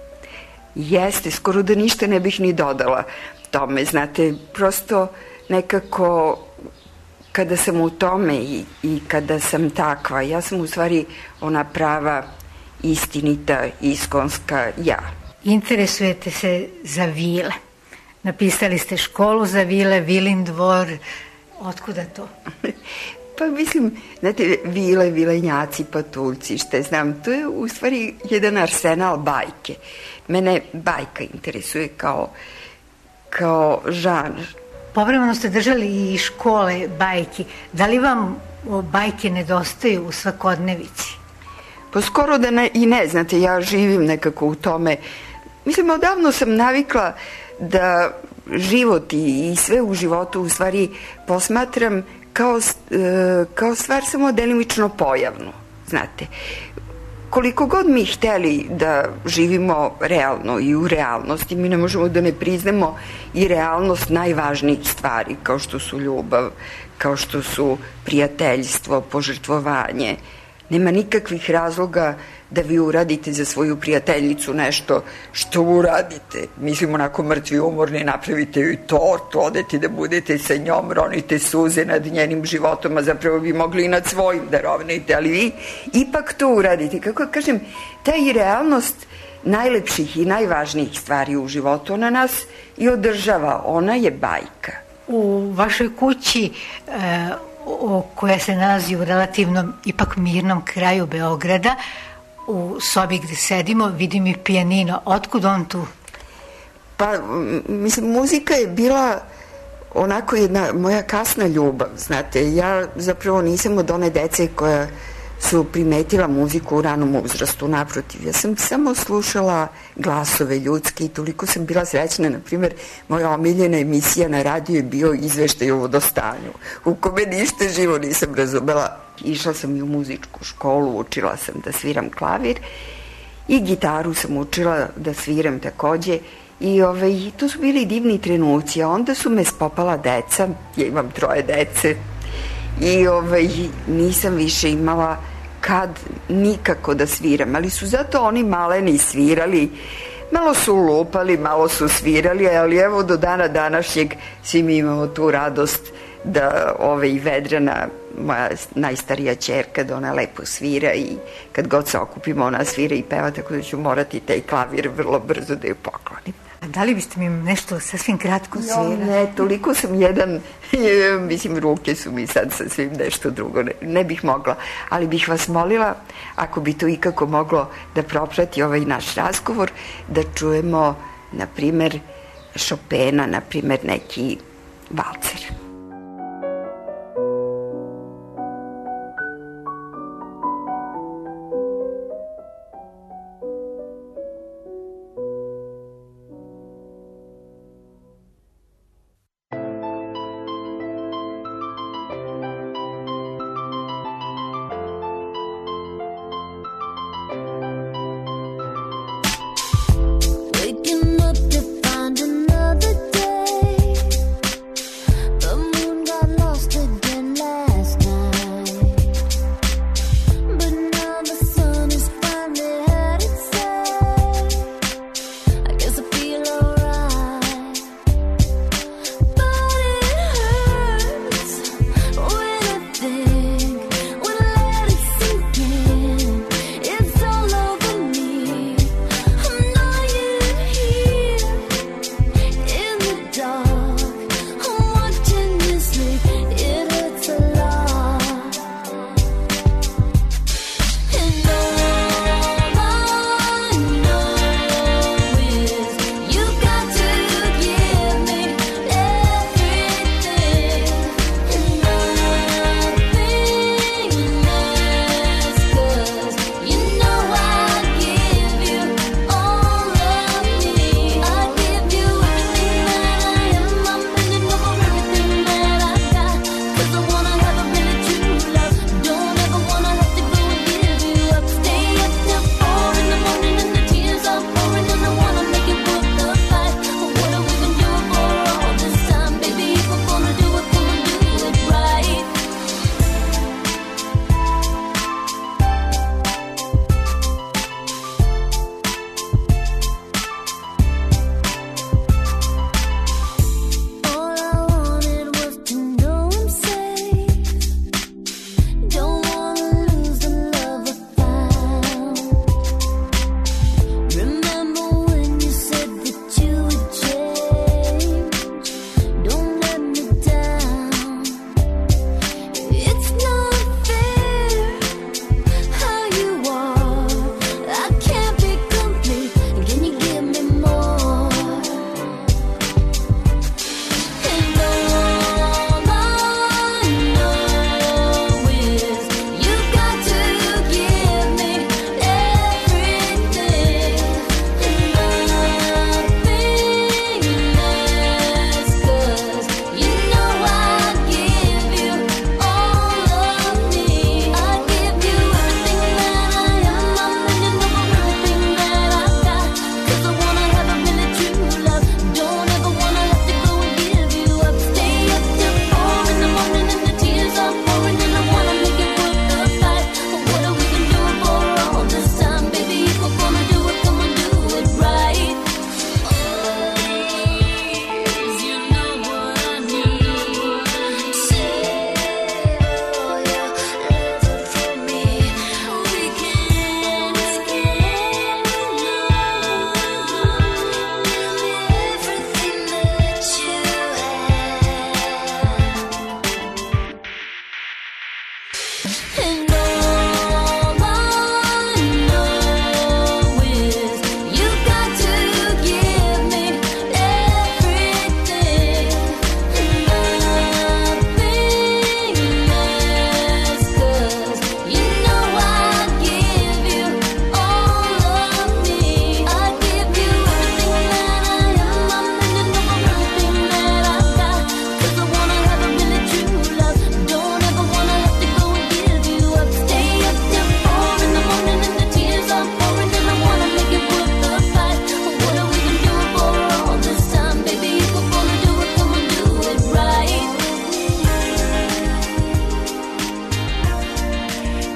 [SPEAKER 16] Jeste, skoro da ništa ne bih ni dodala tome, znate, prosto nekako kada sam u tome i, i kada sam takva, ja sam u stvari ona prava, istinita, iskonska ja.
[SPEAKER 3] Interesujete se za vile. Napisali ste školu za vile, Vilin dvor. Otkuda to?
[SPEAKER 16] Pa mislim, znate, vile, vilenjaci, patuljci, šta znam, to je u stvari jedan arsenal bajke. Mene bajka interesuje kao, kao žanr.
[SPEAKER 3] Povremeno ste držali i škole bajki. Da li vam bajke nedostaju u svakodnevici?
[SPEAKER 16] Pa skoro da ne, i ne, znate, ja živim nekako u tome. Mislim, odavno sam navikla da život i, i sve u životu u stvari posmatram kao, e, kao stvar samo delimično pojavnu, znate. Koliko god mi hteli da živimo realno i u realnosti, mi ne možemo da ne priznamo i realnost najvažnijih stvari, kao što su ljubav, kao što su prijateljstvo, požrtvovanje. Nema nikakvih razloga da vi uradite za svoju prijateljicu nešto što uradite. Mislim, onako mrtvi umorni, napravite joj tortu, odete da budete sa njom, ronite suze nad njenim životom, a zapravo bi mogli i nad svojim da rovnite, ali vi ipak to uradite. Kako kažem, ta i realnost najlepših i najvažnijih stvari u životu, ona nas i održava, ona je bajka.
[SPEAKER 3] U vašoj kući e, o, koja se nalazi u relativnom, ipak mirnom kraju Beograda, u sobi gde sedimo, vidim i pijanino. Otkud on tu?
[SPEAKER 16] Pa, mislim, muzika je bila onako jedna moja kasna ljubav, znate. Ja zapravo nisam od one dece koja su primetila muziku u ranom uzrastu, naprotiv. Ja sam samo slušala glasove ljudske i toliko sam bila srećna. Na primjer, moja omiljena emisija na radiju je bio izveštaj o vodostanju, u kome ništa živo nisam razumela. Išla sam i u muzičku školu, učila sam da sviram klavir i gitaru sam učila da sviram takođe. I ovaj, to su bili divni trenuci, a onda su me spopala deca, ja imam troje dece, i ovaj, nisam više imala kad nikako da sviram, ali su zato oni maleni svirali, malo su lupali, malo su svirali, ali evo do dana današnjeg svi mi imamo tu radost da ovaj, Vedrana, moja najstarija ćerka, da ona lepo svira i kad god se okupimo ona svira i peva, tako da ću morati taj klavir vrlo brzo da ju poklonim.
[SPEAKER 3] A da li biste mi nešto sasvim kratko svirali?
[SPEAKER 16] No, ne, toliko sam jedan, mislim, ruke su mi sad sasvim nešto drugo, ne, ne bih mogla, ali bih vas molila, ako bi to ikako moglo da proprati ovaj naš razgovor, da čujemo, na primer, Chopina, na primer, neki valcer.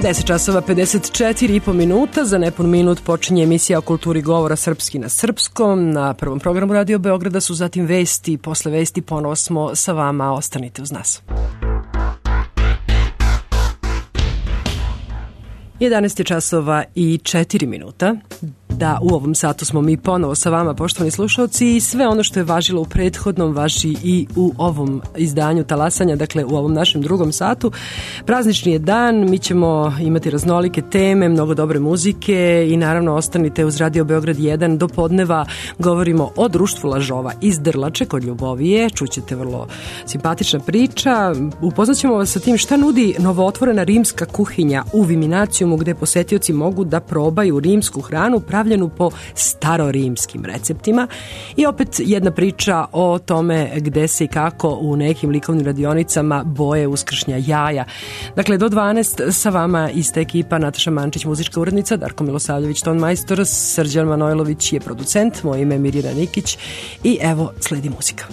[SPEAKER 4] deset časova pedeset četiri i po minuta, za nepun minut počinje emisija o kulturi govora srpski na srpskom. Na prvom programu Radio Beograda su zatim vesti, posle vesti ponovo smo sa vama, ostanite uz nas. jedanaest časova i četiri minuta. Da, u ovom satu smo mi ponovo sa vama, poštovani slušalci, i sve ono što je važilo u prethodnom važi i u ovom izdanju Talasanja, dakle u ovom našem drugom satu. Praznični je dan, mi ćemo imati raznolike teme, mnogo dobre muzike i naravno ostanite uz Radio Beograd jedan do podneva. Govorimo o društvu lažova iz Drlače kod Ljubovije, čućete vrlo simpatična priča. Upoznaćemo vas sa tim šta nudi novootvorena rimska kuhinja u Viminacijumu, gde posetioci mogu da probaju rimsku hranu pravljenu po starorimskim receptima, i opet jedna priča o tome gde se i kako u nekim likovnim radionicama boje uskršnja jaja. Dakle, do dvanaest sa vama ista ekipa: Nataša Mančić, muzička urednica, Darko Milosavljević, ton majstor, Srđan Manojlović je producent, moje ime je Mirjana Nikić i evo sledi muzika.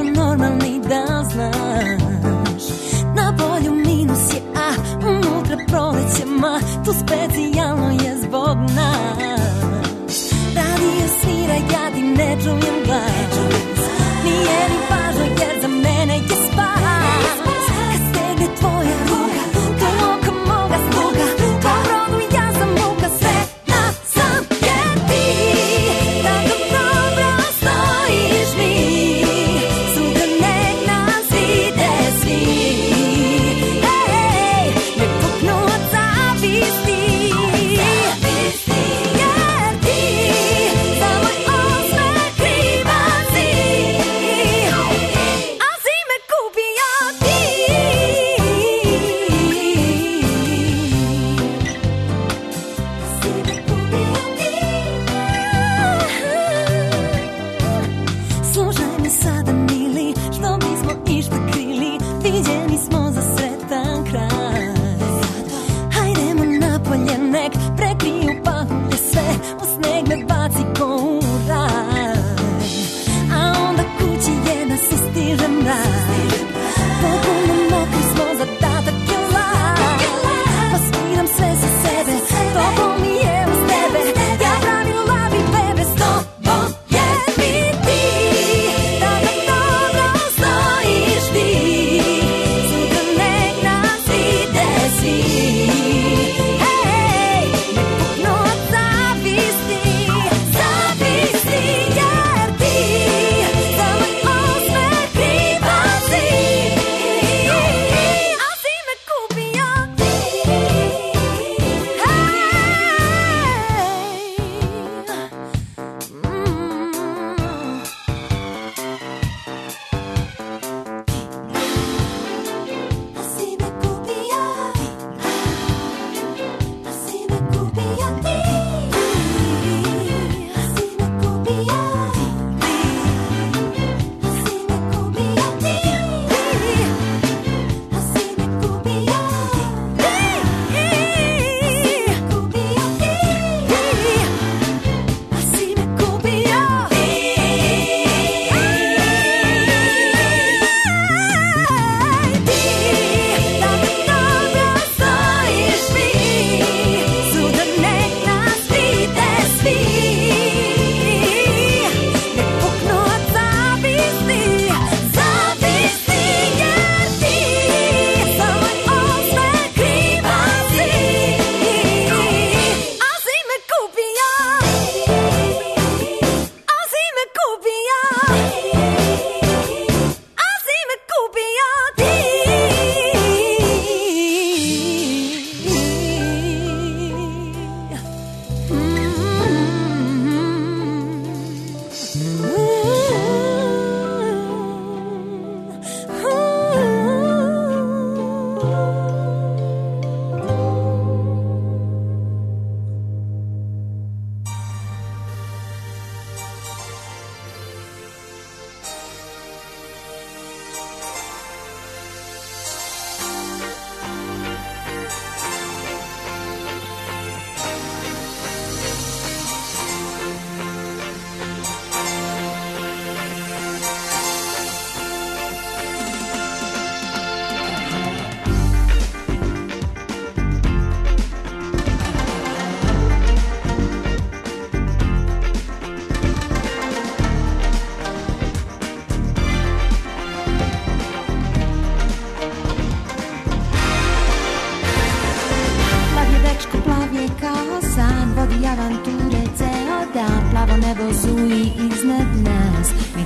[SPEAKER 17] Normalni, da znaš, na polju minus je, a unutra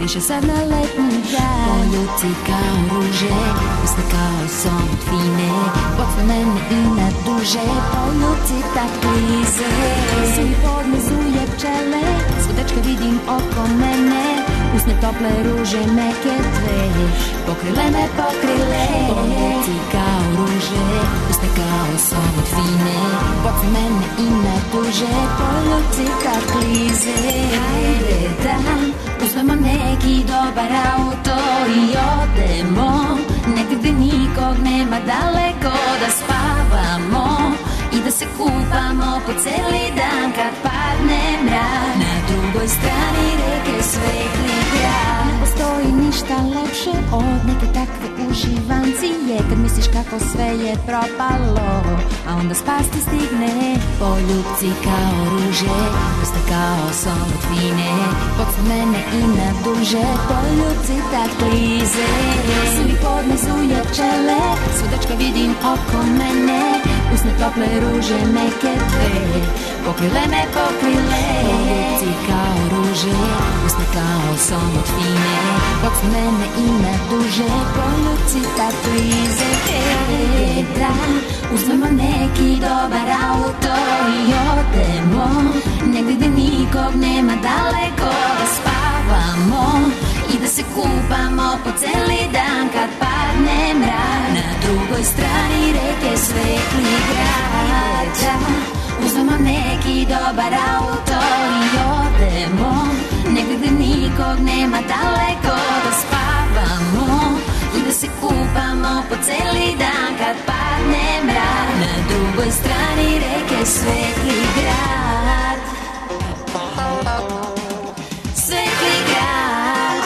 [SPEAKER 7] više sad na letnji grad. Poljuci kao ruže, usne kao som od fine, podsme mene i na duže, poljuci tak klize. Svi podmezuje pčele, svudačka vidim oko mene, usne tople ruže meke dve, pokrile me pokrile. Poljuci kao ruže, usne kao som od fine, podsme mene i na duže, poljuci tak klize. Hajde da uzmemo neki dobar auto i odemo negdje gdje nikog nema, daleko da spavamo i da se kupamo po cijeli dan kad padne mrak. Na drugoj strani reke svetli grad. Ne postoji ništa lepše od neke takve uživancije, kad misliš kako sve je propalo, a onda spas ti stigne. Poljubci kao ruže, puste kao som od fine, podsme mene i na duže, poljubci tak klize. Svi podmezuje pčele, svudačka vidim oko mene, usne tople ruže meke dve, pokrile me pokrile. Poljubci kao ruže, usne kao som od fine, podsme mene i na duže, poljubci tak klize. Da uzmemo neki dobar auto i odemo negdje gdje nikog nema, daleko da spavamo i da se kupamo po cijeli dan kad padne mrak. Na drugoj strani reke svetli grad. Da uzmemo neki dobar auto i odemo negdje gdje nikog nema, daleko da spavamo i da se kupamo po cijeli dan kad padne mrak. Na drugoj strani reke svetli grad. Svetli grad.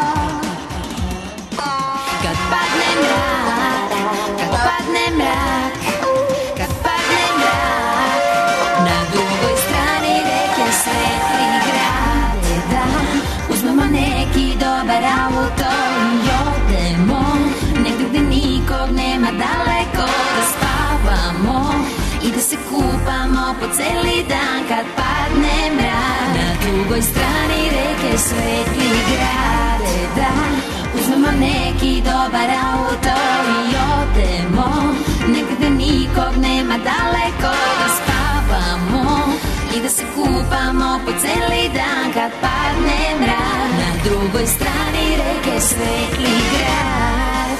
[SPEAKER 7] Kad padne mrak, kad padne mrak, kad padne mrak. Na drugoj strani reke svetli grad. Da uzmemo neki dobar auto i odemo negdje gdje nikog nema, daleko da spavamo i da se kupamo po cijeli dan kad padne mrak. Na drugoj strani reke svetli grad. Da uzmemo neki dobar auto i odemo negdje gdje nikog nema, daleko da spavamo i da se kupamo po cijeli dan kad padne mrak. Na drugoj strani reke svetli grad.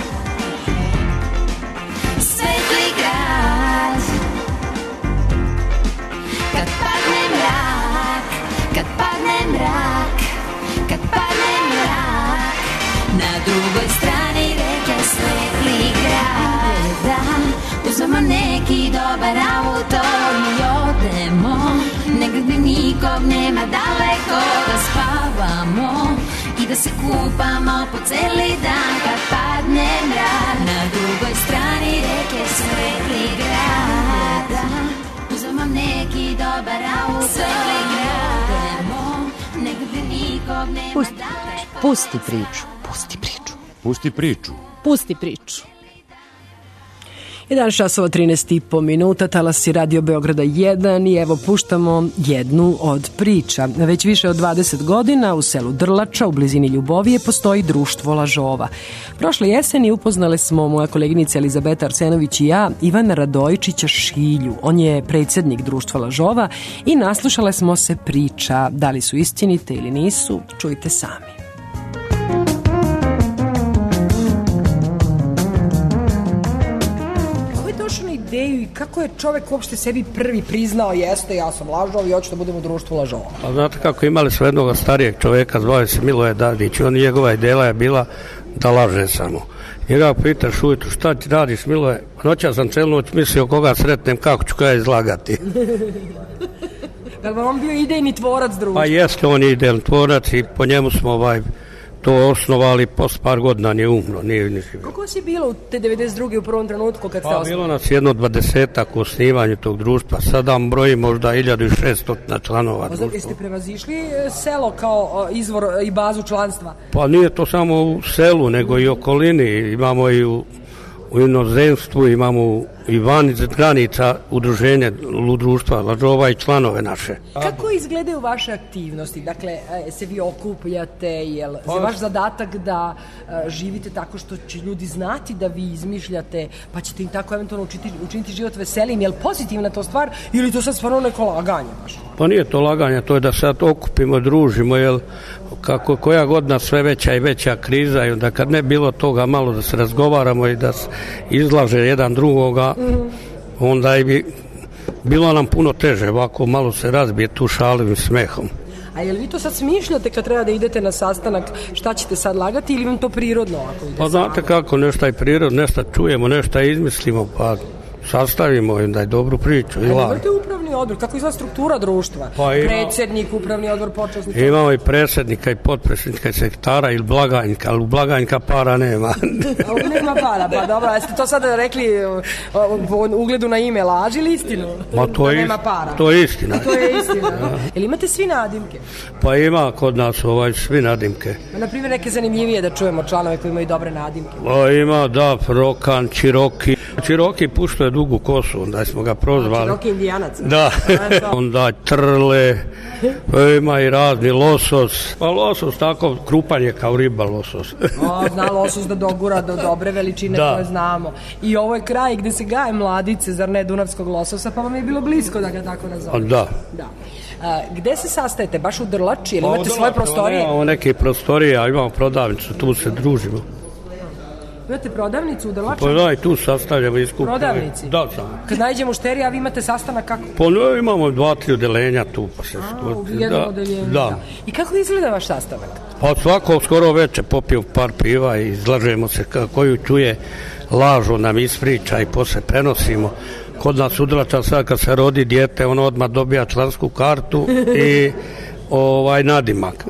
[SPEAKER 7] Svetli grad. Kad padne mrak, kad padne mrak, kad padne mrak. Na drugoj strani reke svetli grad. Da uzmemo neki dobar auto i odemo negdje gdje nikog nema, daleko da spavamo i da se kupamo po cijeli dan kad padne mrak. Na drugoj strani reke svetli grad. Da uzmemo neki dobar auto svetli grad. Odemo negdje gdje nikog nema,
[SPEAKER 2] Pusti,
[SPEAKER 7] daleko.
[SPEAKER 2] pusti priču, pusti priču.
[SPEAKER 1] Pusti priču.
[SPEAKER 4] Pusti priču. jedenaest časova trinaest i po minuta, talasi Radio Beograda jedan i evo puštamo jednu od priča. Već više od dvadeset godina u selu Drlača u blizini Ljubovije postoji društvo lažova. Prošle jeseni upoznale smo moja koleginica Elizabeta Arsenović i ja Ivana Radojičića Šilju. On je predsjednik društva lažova i naslušale smo se priča. Da li su istinite ili nisu, čujte sami. Ideju i kako je čovek uopšte sebi prvi priznao jeste ja sam lažov i hoću da budem u društvu lažova.
[SPEAKER 17] Pa znate kako, imali su jednog starijeg čoveka, zvao se Miloje Dadić, on njegova ideja je bila da laže samo. Njega pitaš ujutru šta ti radiš Miloje, noća sam celu noć mislio koga sretnem, kako ću koja izlagati.
[SPEAKER 4] Da li on bio idejni tvorac društva?
[SPEAKER 17] Pa jeste, on je idejni tvorac i po njemu smo ovaj to osnovali, posle par godina nije umro. Nije, nije.
[SPEAKER 4] Koliko si bilo u te devedeset druge u prvom trenutku kad ste
[SPEAKER 17] pa,
[SPEAKER 4] osnovali?
[SPEAKER 17] Bilo nas jedno dvadesetak u osnivanju tog društva. Sada vam broji možda hiljadu šesto na članova društva.
[SPEAKER 4] Jeste prevazišli selo kao izvor i bazu članstva?
[SPEAKER 17] Pa nije to samo u selu, nego i okolini. Imamo i u u inozemstvu, imamo i van granica udruženja društva lažova i članove naše.
[SPEAKER 4] Kako izgledaju vaše aktivnosti? Dakle, se vi okupljate, je li vaš zadatak da živite tako što će ljudi znati da vi izmišljate, pa ćete im tako eventualno učiniti, učiniti život veselim? Je li pozitivna to stvar ili to sad stvarno neko laganje baš?
[SPEAKER 17] Pa nije to laganje, to je da sad okupimo, družimo, jer kako koja godina sve veća i veća kriza i onda kad ne bilo toga malo da se razgovaramo i da se izlaže jedan drugoga, mm. onda i bi bilo nam puno teže, ovako malo se razbije tu šalim smehom.
[SPEAKER 4] A je li vi to sad smišljate kad treba da idete na sastanak, šta ćete sad lagati ili vam to prirodno ovako ide?
[SPEAKER 17] Pa znate kako, nešto je prirodno, nešto čujemo, nešto izmislimo, pa sastavimo im da je dobru priču.
[SPEAKER 4] A imate upravni odbor, kako izgleda struktura društva? Pa ima, predsjednik, upravni odbor, počasnik?
[SPEAKER 17] Imamo i predsjednika i potpredsjednika i sekretara ili blagajnika, ali u blagajnika para nema.
[SPEAKER 4] A u nema para, pa dobro, a jeste to sada rekli u ugledu na ime laži ili istinu?
[SPEAKER 17] Ma to
[SPEAKER 4] da
[SPEAKER 17] je,
[SPEAKER 4] nema para.
[SPEAKER 17] To je istina.
[SPEAKER 4] To je istina. Jel imate svi nadimke?
[SPEAKER 17] Pa ima kod nas ovaj, svi nadimke.
[SPEAKER 4] Na primjer neke zanimljivije da čujemo članove koji imaju dobre nadimke.
[SPEAKER 17] Pa ima, da, Rokan, Čiroki. Čiroki puštuje dugu kosu, onda smo ga prozvali.
[SPEAKER 4] Čiroki indijanac.
[SPEAKER 17] Da, onda Trle, ima i razni losos. Pa losos tako, krupan je kao riba losos.
[SPEAKER 4] O, zna losos da dogura do dobre veličine da. Koje znamo. I ovo je kraj gde se gaje mladice, zar ne, dunavskog lososa, pa vam je bilo blisko da ga tako nazovem.
[SPEAKER 17] Da.
[SPEAKER 4] Da. A, gde se sastajete? Baš u Drlači? Ili imate svoje prostorije?
[SPEAKER 17] Imamo neke prostorije, a imamo prodavnicu, tu se družimo.
[SPEAKER 4] Imate prodavnicu u Drlaču?
[SPEAKER 17] Pa da, i tu sastavljamo i skupljamo.
[SPEAKER 4] Prodavnici?
[SPEAKER 17] Da, sam.
[SPEAKER 4] Kad nađemo mušterija, a vi imate sastanak kako?
[SPEAKER 17] Pa no, imamo dva, tri odelenja tu. Pa se
[SPEAKER 4] a, u jednom odeljenju.
[SPEAKER 17] Da.
[SPEAKER 4] Da. I kako izgleda vaš sastanak?
[SPEAKER 17] Pa svako skoro veče popiju par piva i izlažemo se koju čuje lažu nam ispriča i posle prenosimo. Kod nas u Drlača sad kad se rodi dijete, ono odmah dobija člansku kartu i ovaj nadimak.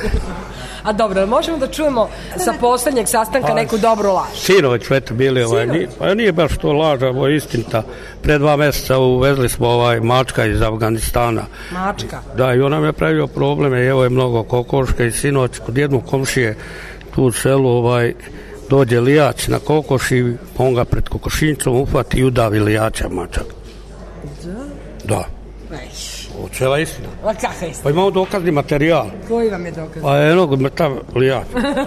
[SPEAKER 4] A dobro, možemo da čujemo sa poslednjeg sastanka pa, neku dobru laž?
[SPEAKER 17] Sinović već bili, ovaj, nije, pa nije baš to laž, ovo je istinita. Pre dva meseca uvezli smo ovaj mačka iz Afganistana.
[SPEAKER 4] Mačka?
[SPEAKER 17] Da, i on nam je pravio probleme, evo je mnogo kokoška i sinoć kod jednog komšije tu u selu ovaj, dođe lijač na kokoš i on ga pred kokošinjcom uhvati i udavi lijača mačak.
[SPEAKER 4] Da?
[SPEAKER 17] Da.
[SPEAKER 4] Eš.
[SPEAKER 17] Ovo cijela istina.
[SPEAKER 4] A kakva istina?
[SPEAKER 17] Pa imamo dokazni materijal.
[SPEAKER 4] Koji vam je dokaz?
[SPEAKER 17] Pa jednog mrtav lijač.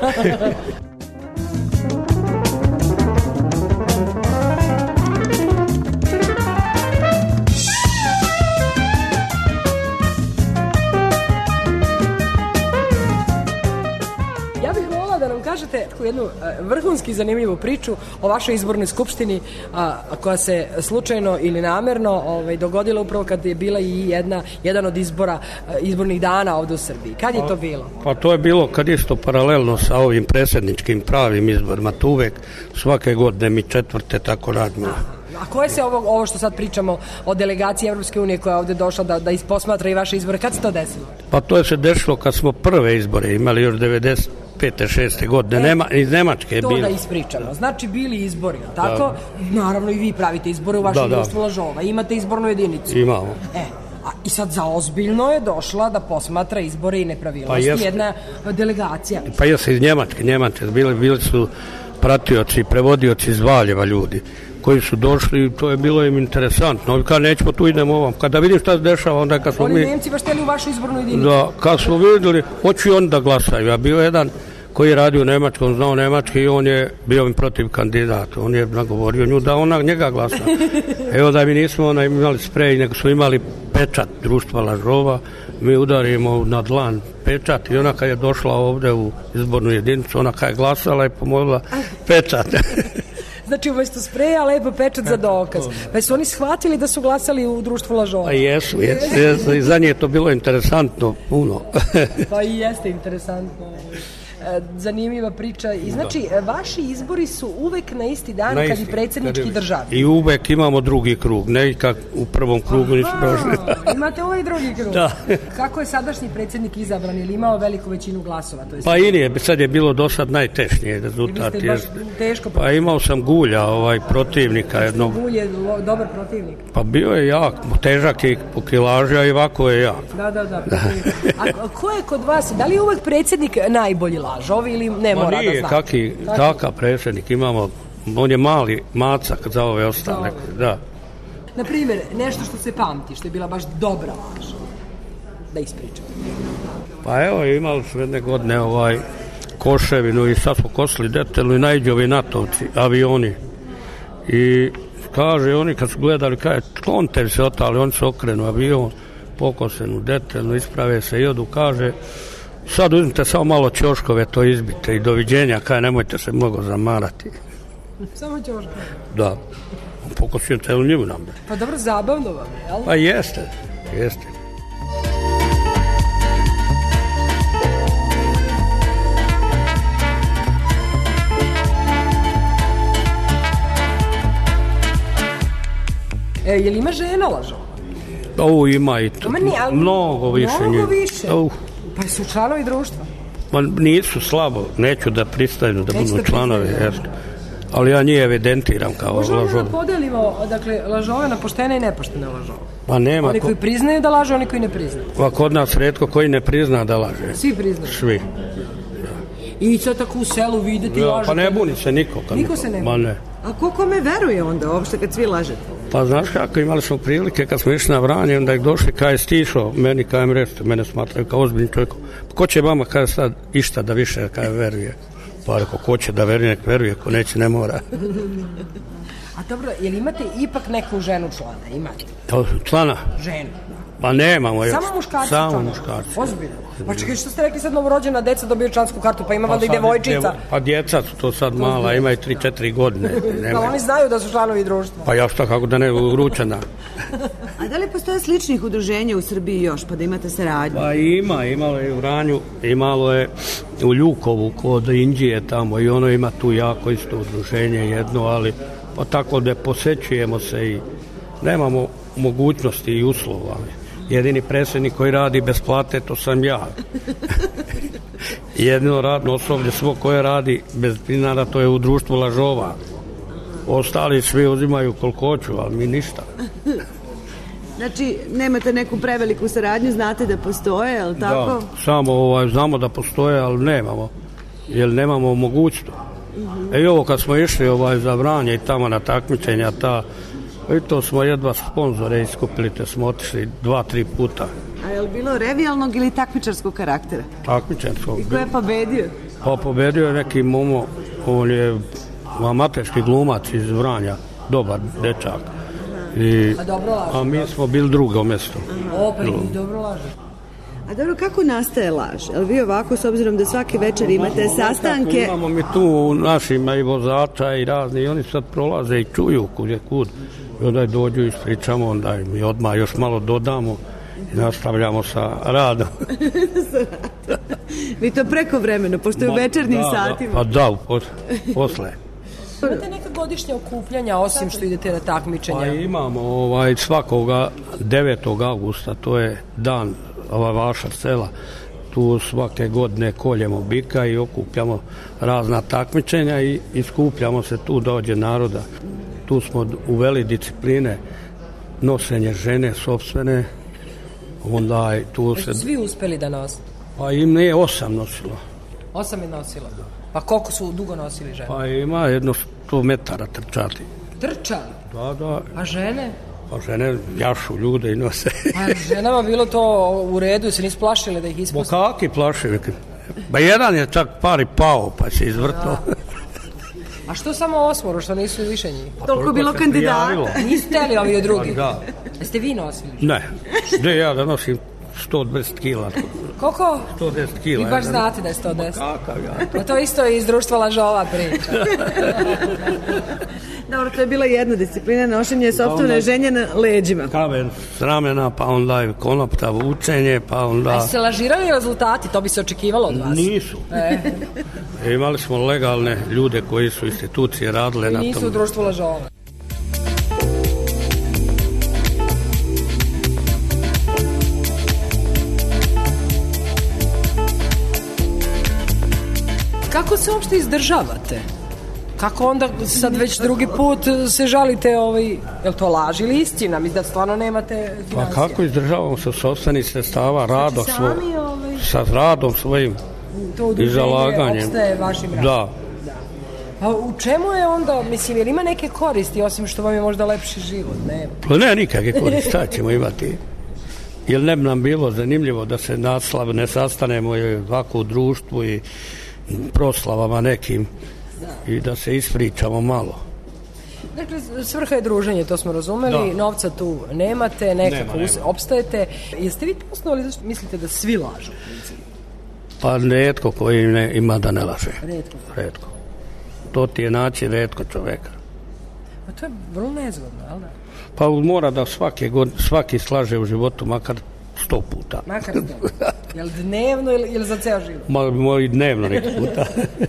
[SPEAKER 4] Kažete jednu vrhunski zanimljivu priču o vašoj izbornoj skupštini a, koja se slučajno ili namerno ovaj, dogodila upravo kad je bila i jedna, jedan od izbora izbornih dana ovde u Srbiji. Kad je to bilo?
[SPEAKER 17] Pa to je bilo kad isto paralelno sa ovim predsjedničkim pravim izborima. Tu uvek svake godine mi četvrte tako radimo.
[SPEAKER 4] A koje se ovo, ovo što sad pričamo o delegaciji Evropske unije koja je ovde došla da, da isposmatra i vaše izbore, kad se to desilo?
[SPEAKER 17] Pa to je se desilo kad smo prve izbore imali još devedeset pete šeste godine, e, Nema, iz Nemačke je bilo.
[SPEAKER 4] To da ispričamo. Znači bili izbori, tako? Da. Naravno i vi pravite izbore u vašem da, društvu da. Lažova. Imate izbornu jedinicu.
[SPEAKER 17] Imamo.
[SPEAKER 4] E, a, i sad za ozbiljno je došla da posmatra izbore i nepravilnosti. Pa jedna delegacija.
[SPEAKER 17] Pa jesu iz Njemačke, Njemačke. Bili, bili su pratioci i prevodioci iz Valjeva ljudi koji su došli, to je bilo im interesantno. Kad nećemo tu, idemo ovom. Kada vidim šta se dešava, onda kad smo
[SPEAKER 4] Oni
[SPEAKER 17] mi...
[SPEAKER 4] Oni Nemci baš hteli u vašu izbornu jedinicu.
[SPEAKER 17] Da, kad smo vidjeli, hoću i oni da glasaju. A bio jedan koji je radio u Nemačkom, znao Nemački i on je bio im protiv kandidata. On je nagovorio nju da ona njega glasa. Evo da mi nismo ona imali sprej, nego smo imali pečat društva lažova. Mi udarimo na dlan pečat i ona kad je došla ovde u izbornu jedinicu, ona kad je glasala i pomolila pečat.
[SPEAKER 4] Znači, umjesto spreja, lepo pečat za dokaz. Pa su oni shvatili da su glasali u društvu lažova?
[SPEAKER 17] Pa jesu, jesu, jesu. I za nje je to bilo interesantno puno.
[SPEAKER 4] Pa i jeste interesantno. Zanimljiva priča. I znači, vaši izbori su uvek na isti dan na kad isti, i predsjednički državni.
[SPEAKER 17] I uvek imamo drugi krug, ne kak u prvom krugu nisu prošli.
[SPEAKER 4] Imate ovaj drugi krug.
[SPEAKER 17] Da.
[SPEAKER 4] Kako je sadašnji predsjednik izabran ili imao veliku većinu glasova? To je
[SPEAKER 17] pa i nije, sad je bilo do sad najtešnije rezultat.
[SPEAKER 4] Je teško
[SPEAKER 17] pa imao sam Gulja, ovaj protivnika jednog.
[SPEAKER 4] Gulj je dobar protivnik.
[SPEAKER 17] Pa bio je jak, težak je po kilaži, a i ovako je jak.
[SPEAKER 4] Da, da, da. A ko je kod vas, da li je uvek predsjednik najbolji lažovi ili ne mora
[SPEAKER 17] nije,
[SPEAKER 4] da zna?
[SPEAKER 17] Kaki, kakav predsjednik, imamo on je mali macak za ove ostale. Da.
[SPEAKER 4] Na primjer, nešto što se pamti, što je bila baš dobra laž. Da ispričam.
[SPEAKER 17] Pa evo, imali smo jedne godine ovaj koševinu i sad smo kosili detelu i naiđu ovi natovci, avioni. I kaže, oni kad su gledali, kaže, sklonite se otali, oni se okrenu avion, pokosenu detelu, isprave se i odu, kaže, sad uzmite samo malo ćoškove, to izbite i doviđenja, kaže, nemojte se mnogo zamarati.
[SPEAKER 4] Samo ćoškove?
[SPEAKER 17] Da. Pokosio celu njivu nam.
[SPEAKER 4] Pa dobro, zabavno vam je, jel?
[SPEAKER 17] Pa jeste, jeste.
[SPEAKER 4] E, je li ima žena lažova?
[SPEAKER 17] O, ima i to.
[SPEAKER 4] Nije, ali...
[SPEAKER 17] Mnogo više.
[SPEAKER 4] Mnogo više?
[SPEAKER 17] Uh.
[SPEAKER 4] Pa su članovi društva?
[SPEAKER 17] Ma nisu slabo, neću da pristaju da
[SPEAKER 4] Neću
[SPEAKER 17] budu
[SPEAKER 4] da
[SPEAKER 17] članovi.
[SPEAKER 4] pristaju,
[SPEAKER 17] Jeste. Ali ja njih evidentiram kao
[SPEAKER 4] možemo
[SPEAKER 17] lažove.
[SPEAKER 4] da podelimo, dakle, lažove na poštene i nepoštene lažove.
[SPEAKER 17] Pa nema.
[SPEAKER 4] Oni koji priznaju da lažu, oni koji ne priznaju.
[SPEAKER 17] Pa kod nas retko koji ne prizna da laže.
[SPEAKER 4] Svi priznaju?
[SPEAKER 17] Svi.
[SPEAKER 4] I sad tako u selu videti
[SPEAKER 17] Ja,
[SPEAKER 4] lažete.
[SPEAKER 17] pa ne buni se niko. Kad
[SPEAKER 4] Niko se ne
[SPEAKER 17] Ma
[SPEAKER 4] buni.
[SPEAKER 17] ne.
[SPEAKER 18] A ko kome veruje onda uopšte kad svi lažete?
[SPEAKER 17] Pa znaš kako, imali smo prilike kad smo išli na Vranje, onda je došli kaj stišo, meni kajem rešte, mene smatraju kao ozbiljnim čovjekom. Pa ko će vama kaj sad išta da više kaj veruje? Pa rekao, ko će da veruje, nek veruje, ko neće ne mora.
[SPEAKER 4] A dobro, jel imate ipak neku ženu člana? Imate?
[SPEAKER 17] To, člana?
[SPEAKER 4] Ženu.
[SPEAKER 17] Pa nemamo još.
[SPEAKER 4] Samo muškarci
[SPEAKER 17] Samo
[SPEAKER 4] člana?
[SPEAKER 17] muškarci.
[SPEAKER 4] Ozbiljno. Pa čekaj, što ste rekli sad novorođena deca dobiju člansku kartu, pa ima valjda i
[SPEAKER 17] sad
[SPEAKER 4] devojčica.
[SPEAKER 17] devo- Pa djeca su to sad mala, imaju tri četiri godine.
[SPEAKER 4] Da
[SPEAKER 17] Nemaju.
[SPEAKER 4] oni znaju da su članovi društva.
[SPEAKER 17] Pa ja šta, kako da ne, uručena.
[SPEAKER 18] A da li postoje sličnih udruženja u Srbiji još, pa da imate saradnju?
[SPEAKER 17] Pa ima, imalo je u Vranju, imalo je u Ljukovu kod Indije tamo i ono ima tu jako isto udruženje jedno, ali pa tako da posećujemo se i nemamo mogućnosti i uslova. Jedini predsjednik koji radi bez plate, to sam ja. Jedino radno osoblje svo koje radi bez dinara, to je u društvu lažova. Ostali svi uzimaju koliko hoću, ali mi ništa.
[SPEAKER 18] Znači, nemate neku preveliku saradnju, znate da postoje, je li tako?
[SPEAKER 17] Da, samo ovaj, znamo da postoje, ali nemamo, jer nemamo mogućnost. E i ovo kad smo išli ovaj, za Vranje i tamo na takmičenja, ta, i to smo jedva sponzore iskupili, te smo otišli dva, tri puta.
[SPEAKER 18] A je li bilo revijalnog ili takmičarskog karaktera?
[SPEAKER 17] Takmičarskog.
[SPEAKER 18] I ko je pobedio?
[SPEAKER 17] Pa pobedio je neki momo, on je amaterski glumac iz Vranja, dobar dečak. I,
[SPEAKER 4] A dobro laže.
[SPEAKER 17] a mi smo bili drugo mjesto.
[SPEAKER 4] O, pa i dobro laže.
[SPEAKER 18] A dobro, kako nastaje laž? Jel vi ovako, s obzirom da svake večer imate sastanke...
[SPEAKER 17] Imamo mi tu našima i vozača i razni, i oni sad prolaze i čuju kud je kud. I onda dođu i ispričamo, onda mi odmah još malo dodamo i nastavljamo sa radom.
[SPEAKER 18] Vi to preko vremena, pošto je u večernjim
[SPEAKER 17] Da, da,
[SPEAKER 18] satima.
[SPEAKER 17] Pa da, u pos, posle.
[SPEAKER 4] Imate neka godišnja okupljanja, osim što idete na takmičenja?
[SPEAKER 17] Pa imamo ovaj, svakoga devetog augusta, to je dan ova vaša sela. Tu svake godine koljemo bika i okupljamo razna takmičenja i iskupljamo se, tu dođe naroda. Tu smo uveli discipline, nošenje žene sopstvene, onda i tu se...
[SPEAKER 4] Svi uspeli da nos?
[SPEAKER 17] Pa im nije osam nosilo.
[SPEAKER 4] Osam je nosilo. Pa koliko su dugo nosili žene?
[SPEAKER 17] Pa ima jedno sto metara trčati.
[SPEAKER 4] Trčali?
[SPEAKER 17] Da, da.
[SPEAKER 4] A žene?
[SPEAKER 17] Pa žene jašu ljude i nose.
[SPEAKER 4] A ženama bilo to u redu, se nisu plašile da ih ispuste?
[SPEAKER 17] Bo kakvi plašili? Ba jedan je čak par i pao, pa se izvrtao.
[SPEAKER 4] A što samo osmoro, što nisu više njih?
[SPEAKER 18] Toliko bilo kandidata.
[SPEAKER 4] Niste teli ovi drugi?
[SPEAKER 17] Pa da.
[SPEAKER 4] Jeste vi nosili?
[SPEAKER 17] Ne, ne ja da nosim sto dvadeset kila.
[SPEAKER 4] Koliko?
[SPEAKER 17] sto deset kila.
[SPEAKER 4] Vi baš znate da je sto deset.
[SPEAKER 17] Kakav ja?
[SPEAKER 4] Pa to isto iz društva lažova priča.
[SPEAKER 18] Dobro, to je bila jedna disciplina, nošenje sopstvene ženje na leđima.
[SPEAKER 17] Kamen s ramena, pa onda je konopta vučenje, pa onda...
[SPEAKER 4] A se lažirali rezultati, to bi se očekivalo od vas?
[SPEAKER 17] Nisu.
[SPEAKER 4] E.
[SPEAKER 17] Imali smo legalne ljude koji su institucije radile na tom.
[SPEAKER 4] Nisu u društvu lažova. Kako se uopšte izdržavate? Kako onda sad već drugi put se žalite, ovaj, je li to laž ili istina? Mislim da stvarno nemate
[SPEAKER 17] Pa
[SPEAKER 4] financija.
[SPEAKER 17] kako izdržavamo sa sopstvenih sredstava, radom
[SPEAKER 4] Znači,
[SPEAKER 17] svojim,
[SPEAKER 4] sami, ovaj,
[SPEAKER 17] sa radom svojim
[SPEAKER 4] to
[SPEAKER 17] i
[SPEAKER 4] udruženje
[SPEAKER 17] zalaganjem.
[SPEAKER 4] opstaje vašim radom.
[SPEAKER 17] Da.
[SPEAKER 4] Da. Pa u čemu je onda, mislim, jer ima neke koristi, osim što vam je možda lepši život, ne?
[SPEAKER 17] Pa ne, nikakve koristi, šta ćemo imati? Jer ne bi nam bilo zanimljivo da se naslav ne sastanemo i ovako u društvu i proslavama nekim i da se ispričamo malo.
[SPEAKER 4] Dakle, svrha je druženje, to smo razumeli, da. Novca tu nemate, nekako nema, nema. Opstajete. Jeste vi posnovali, zašto mislite da svi lažu?
[SPEAKER 17] Pa retko koji ne, ima da ne laže.
[SPEAKER 4] Retko?
[SPEAKER 17] Retko. To ti je naći retko čoveka.
[SPEAKER 4] Pa to je vrlo nezgodno, ali da?
[SPEAKER 17] Pa mora da svaki, svaki slaže u životu, makar sto puta.
[SPEAKER 4] Makar sto? Jel dnevno ili za ceo život?
[SPEAKER 17] Ma, moj dnevno neki puta.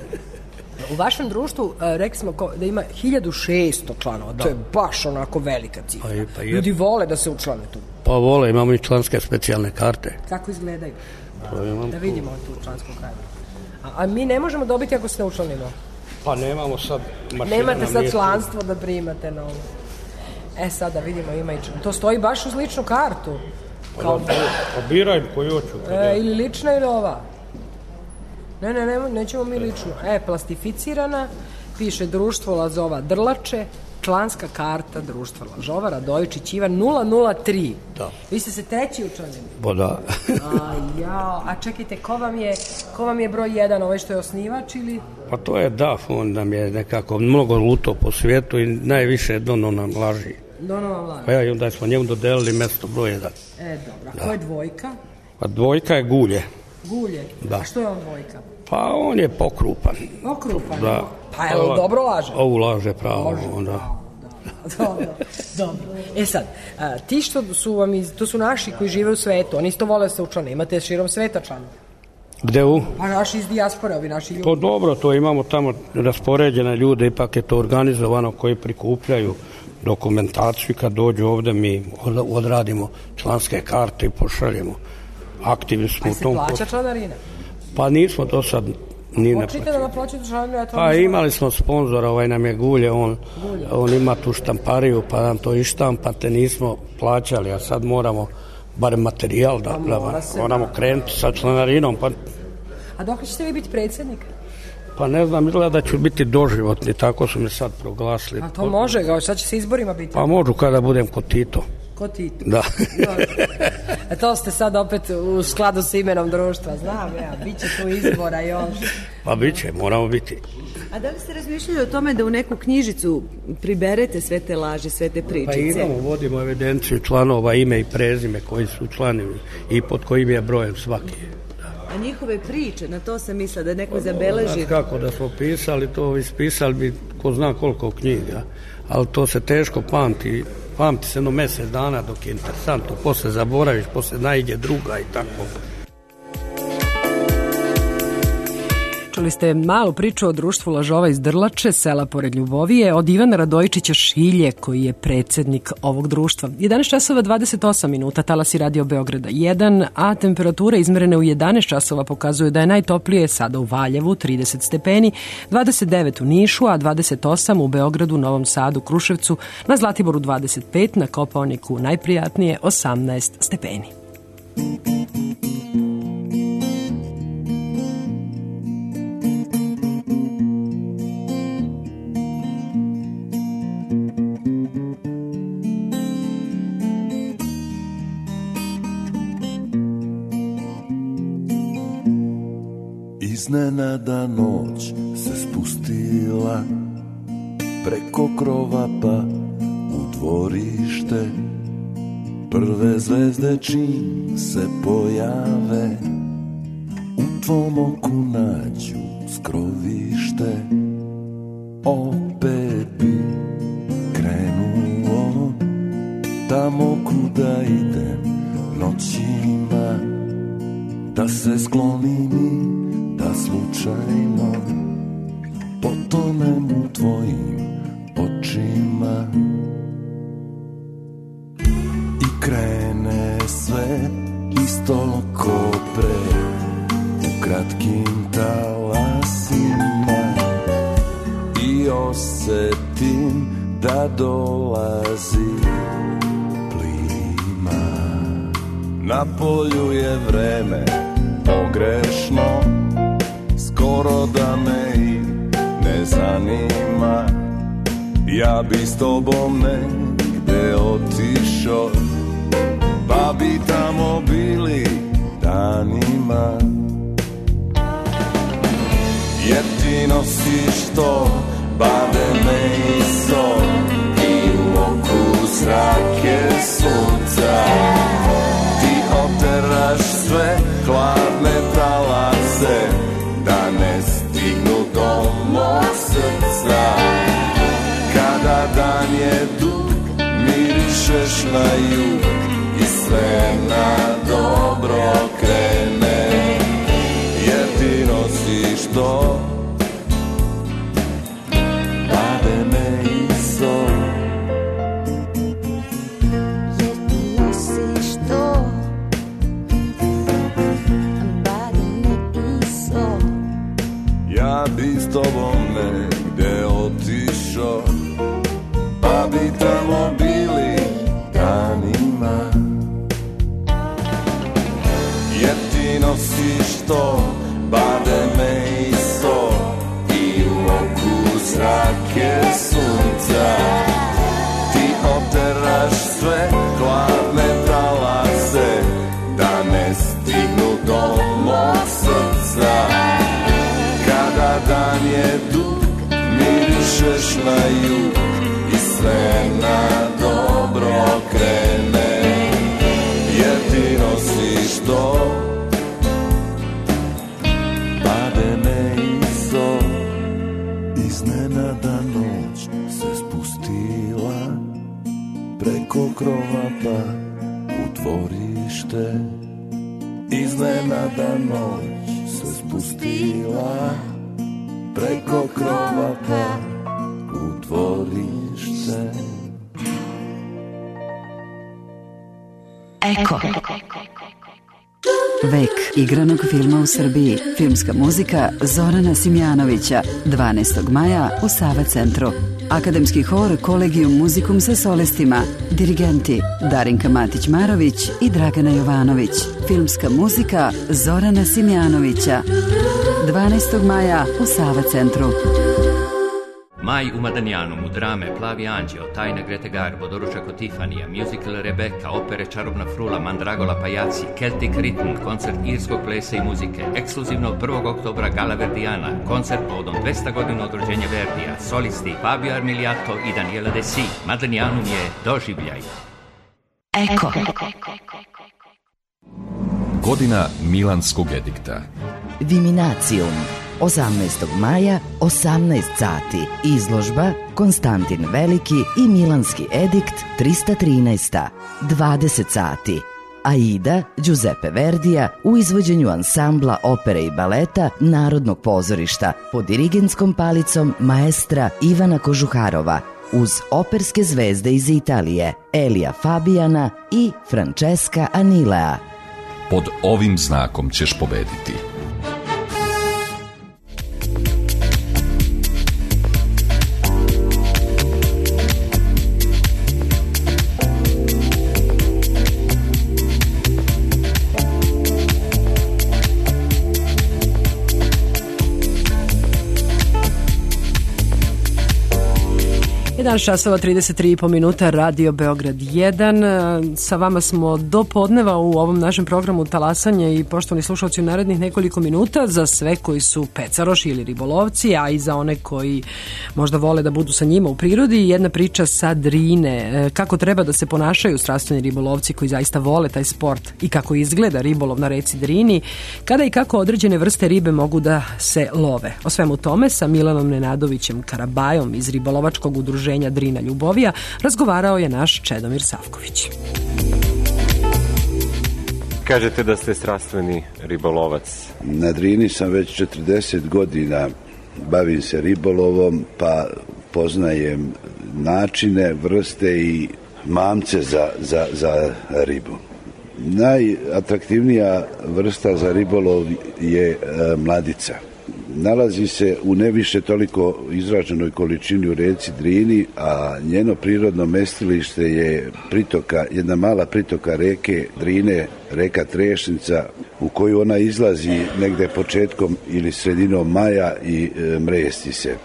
[SPEAKER 4] U vašem društvu, rekli smo da ima hiljadu šesto članova, da. To je baš onako velika cifra. Pa je, pa je. Ljudi vole da se učlane tu.
[SPEAKER 17] Pa vole, imamo i članske specijalne karte.
[SPEAKER 4] Kako izgledaju? Da vidimo tu člansku kartu. A, a mi ne možemo dobiti ako se ne učlanimo?
[SPEAKER 17] Pa nemamo sad mašina.
[SPEAKER 4] Nemate sad članstvo da primate novo. E sad da vidimo, ima i član. To stoji baš uz ličnu kartu.
[SPEAKER 17] Kao... Pa biraj koju hoću.
[SPEAKER 4] E, ili lična ili ova? Ne, ne, ne, nećemo mi lično. E, plastificirana, piše društvo Lazova Drlače, članska karta društva Lažova, Radojičić Ivan nula nula tri.
[SPEAKER 17] Da.
[SPEAKER 4] Vi ste se treći učlanili?
[SPEAKER 17] Bo da.
[SPEAKER 4] A, jao, a čekajte, ko vam je, ko vam je broj jedan, ovaj što je osnivač ili?
[SPEAKER 17] Pa to je D A F, on nam je nekako mnogo luto po svijetu i najviše Dono nam laži.
[SPEAKER 4] Dono vam laži.
[SPEAKER 17] Pa ja i onda smo njemu dodelili mesto broj jedan.
[SPEAKER 4] E, dobro. A ko je dvojka?
[SPEAKER 17] Pa dvojka je Gulje.
[SPEAKER 4] Gulje?
[SPEAKER 17] Da.
[SPEAKER 4] A što je on dvojka?
[SPEAKER 17] Pa on je pokrupan.
[SPEAKER 4] Pokrupan?
[SPEAKER 17] Da.
[SPEAKER 4] Pa je li dobro laže?
[SPEAKER 17] Ovu laže pravo.
[SPEAKER 4] Laže,
[SPEAKER 17] onda.
[SPEAKER 4] Pravo, da. Dobro, dobro. E sad, a, ti što su vam, iz, to su naši koji žive u svetu, oni isto vole se učlane, imate širom sveta članove.
[SPEAKER 17] Gde u?
[SPEAKER 4] Pa naši iz dijaspore, ovi naši ljudi.
[SPEAKER 17] To dobro, to imamo tamo raspoređene ljude, ipak je to organizovano koji prikupljaju dokumentaciju i kad dođu ovde mi odradimo članske karte i pošaljemo. Aktivni smo u tom.
[SPEAKER 4] A se plaća članarina?
[SPEAKER 17] Pa nismo do sad ni ne
[SPEAKER 4] Počite da naplaćate članarinu?
[SPEAKER 17] Pa imali smo sponzora, ovaj nam je Gulje, on, Gulje. on ima tu štampariju pa nam to ištampa, te nismo plaćali, a sad moramo barem materijal da, da mora moramo krenuti sa članarinom. Pa...
[SPEAKER 4] A dok ćete vi biti predsjednik?
[SPEAKER 17] Pa ne znam, izgleda da ću biti doživotni, tako su mi sad proglasili.
[SPEAKER 4] A to može, sad će se izborima biti?
[SPEAKER 17] Pa možu kada budem kod Tito.
[SPEAKER 4] Kod Tito?
[SPEAKER 17] Da.
[SPEAKER 4] A to ste sad opet u skladu s imenom društva, znam ja, bit će tu izbora još.
[SPEAKER 17] Pa bit će, moramo biti.
[SPEAKER 18] A da li ste razmišljali o tome da u neku knjižicu priberete sve te laži, sve te pričice?
[SPEAKER 17] Pa imamo, vodimo evidenciju članova, ime i prezime koji su članovi i pod kojim je brojem svaki.
[SPEAKER 18] A njihove priče, na to sam mislila da neko zabeleži.
[SPEAKER 17] Znaš kako da smo pisali, to ispisali bi ko zna koliko knjiga, ali to se teško pamti. Pamti se jedno mjesec dana dok je interesantno, posle zaboraviš, posle najde druga i tako.
[SPEAKER 4] Čuli ste malu priču o društvu Lažova iz Drlače, sela pored Ljubovije, od Ivana Radojičića Šilje, koji je predsjednik ovog društva. jedanaest časova dvadeset osam minuta, talasi Radio Beograda jedan, a temperature izmerene u jedanaest časova pokazuju da je najtoplije sada u Valjevu, trideset stepeni, dvadeset devet u Nišu, a dvadeset osam u Beogradu, Novom Sadu, Kruševcu, na Zlatiboru dvadeset pet, na Kopaoniku najprijatnije osamnaest stepeni.
[SPEAKER 19] Iznenada noć se spustila preko krova pa u dvorište. Prve zvezde čim se pojave u tvom oku nađu skrovište. Opet bi krenuo tamo kuda idem noćima, da se sklonim i da slučajno potonem u tvojim očima. I krene sve isto ko pre, u kratkim talasima, i osetim da dolazi plima. Na polju je vreme pogrešno, skoro da me i ne ne zanima. Ja bi s tobom negde otišao, pa bi tamo bili danima. Jer ti nosiš to bademe i sol i u oku zrake sunca. Ti oteraš sve hladne talase da ne stignu do mog srca. Kada dan je dug, mirišeš na jug i sve na dobro krene. Jer ti nosiš to bademe i sol.
[SPEAKER 7] Jer ti nosiš to bademe i sol.
[SPEAKER 19] Ja bi s tobom negde otišao, pa bi tamo bili danima. Jer ti nosiš to bademe i sol i u oku zrake sunca. Ti oteraš sve hladne talase da ne stignu do mog srca. Kada dan je dug, mirišeš na jug i sve na dobro krene. Jer ti nosiš to bademe i sol. Iznenada noć se spustila preko krova pa u dvorište. Iznenada noć se spustila preko krova pa u dvorište.
[SPEAKER 8] Eko. Vek igranog filma u Srbiji. Filmska muzika Zorana Simjanovića. dvanaestog maja u Sava centru. Akademski hor Kolegium Musicum sa solistima. Dirigenti Darinka Matić-Marović i Dragana Jovanović. Filmska muzika Zorana Simjanovića. dvanaestog maja u Sava centru.
[SPEAKER 9] Maj u Madanjanu, u drame Plavi anđeo, Tajna Grete Garbo, Doručak od Tifanija, musical Rebeka, opere Čarobna frula, Mandragola pajaci, Celtic Rhythm, koncert irskog plesa i muzike, ekskluzivno od prvog oktobra Gala Verdijana, koncert povodom dvesta godina od rođenja Verdija, solisti Fabio Armiliato i Daniela Desi. Madanjanum je doživljaj.
[SPEAKER 8] Eko.
[SPEAKER 20] Godina Milanskog edikta.
[SPEAKER 2] Viminacijum. osamnaestog maja, osamnaest sati. Izložba Konstantin Veliki i Milanski edikt trista trinaest. dvadeset sati. Aida Giuseppe Verdija u izvođenju ansambla opere i baleta Narodnog pozorišta pod dirigentskom palicom maestra Ivana Kožuharova uz operske zvezde iz Italije Elija Fabiana i Francesca Anilea.
[SPEAKER 20] Pod ovim znakom ćeš pobediti.
[SPEAKER 4] jedan časova trideset tri i po minuta, Radio Beograd jedan. Sa vama smo do podneva u ovom našem programu Talasanje i poštovani slušalci u narednih nekoliko minuta za sve koji su pecaroši ili ribolovci, a i za one koji možda vole da budu sa njima u prirodi. Jedna priča sa Drine. Kako treba da se ponašaju strastveni ribolovci koji zaista vole taj sport i kako izgleda ribolov na reci Drini, kada i kako određene vrste ribe mogu da se love. O svemu tome sa Milanom Nenadovićem Karabajom iz ribolovačkog udruženja Drina Ljubovija razgovarao je naš Čedomir Savković.
[SPEAKER 13] Kažete da ste strastveni ribolovac.
[SPEAKER 21] Na Drini sam već četrdeset godina, bavim se ribolovom, pa poznajem načine, vrste i mamce za, za, za ribu. Najatraktivnija vrsta za ribolov je e, mladica. Nalazi se u ne više toliko izraženoj količini u reci Drini, a njeno prirodno mestilište je pritoka, jedna mala pritoka reke Drine, reka Trešnica, u koju ona izlazi negde početkom ili sredinom maja i e, mresti se.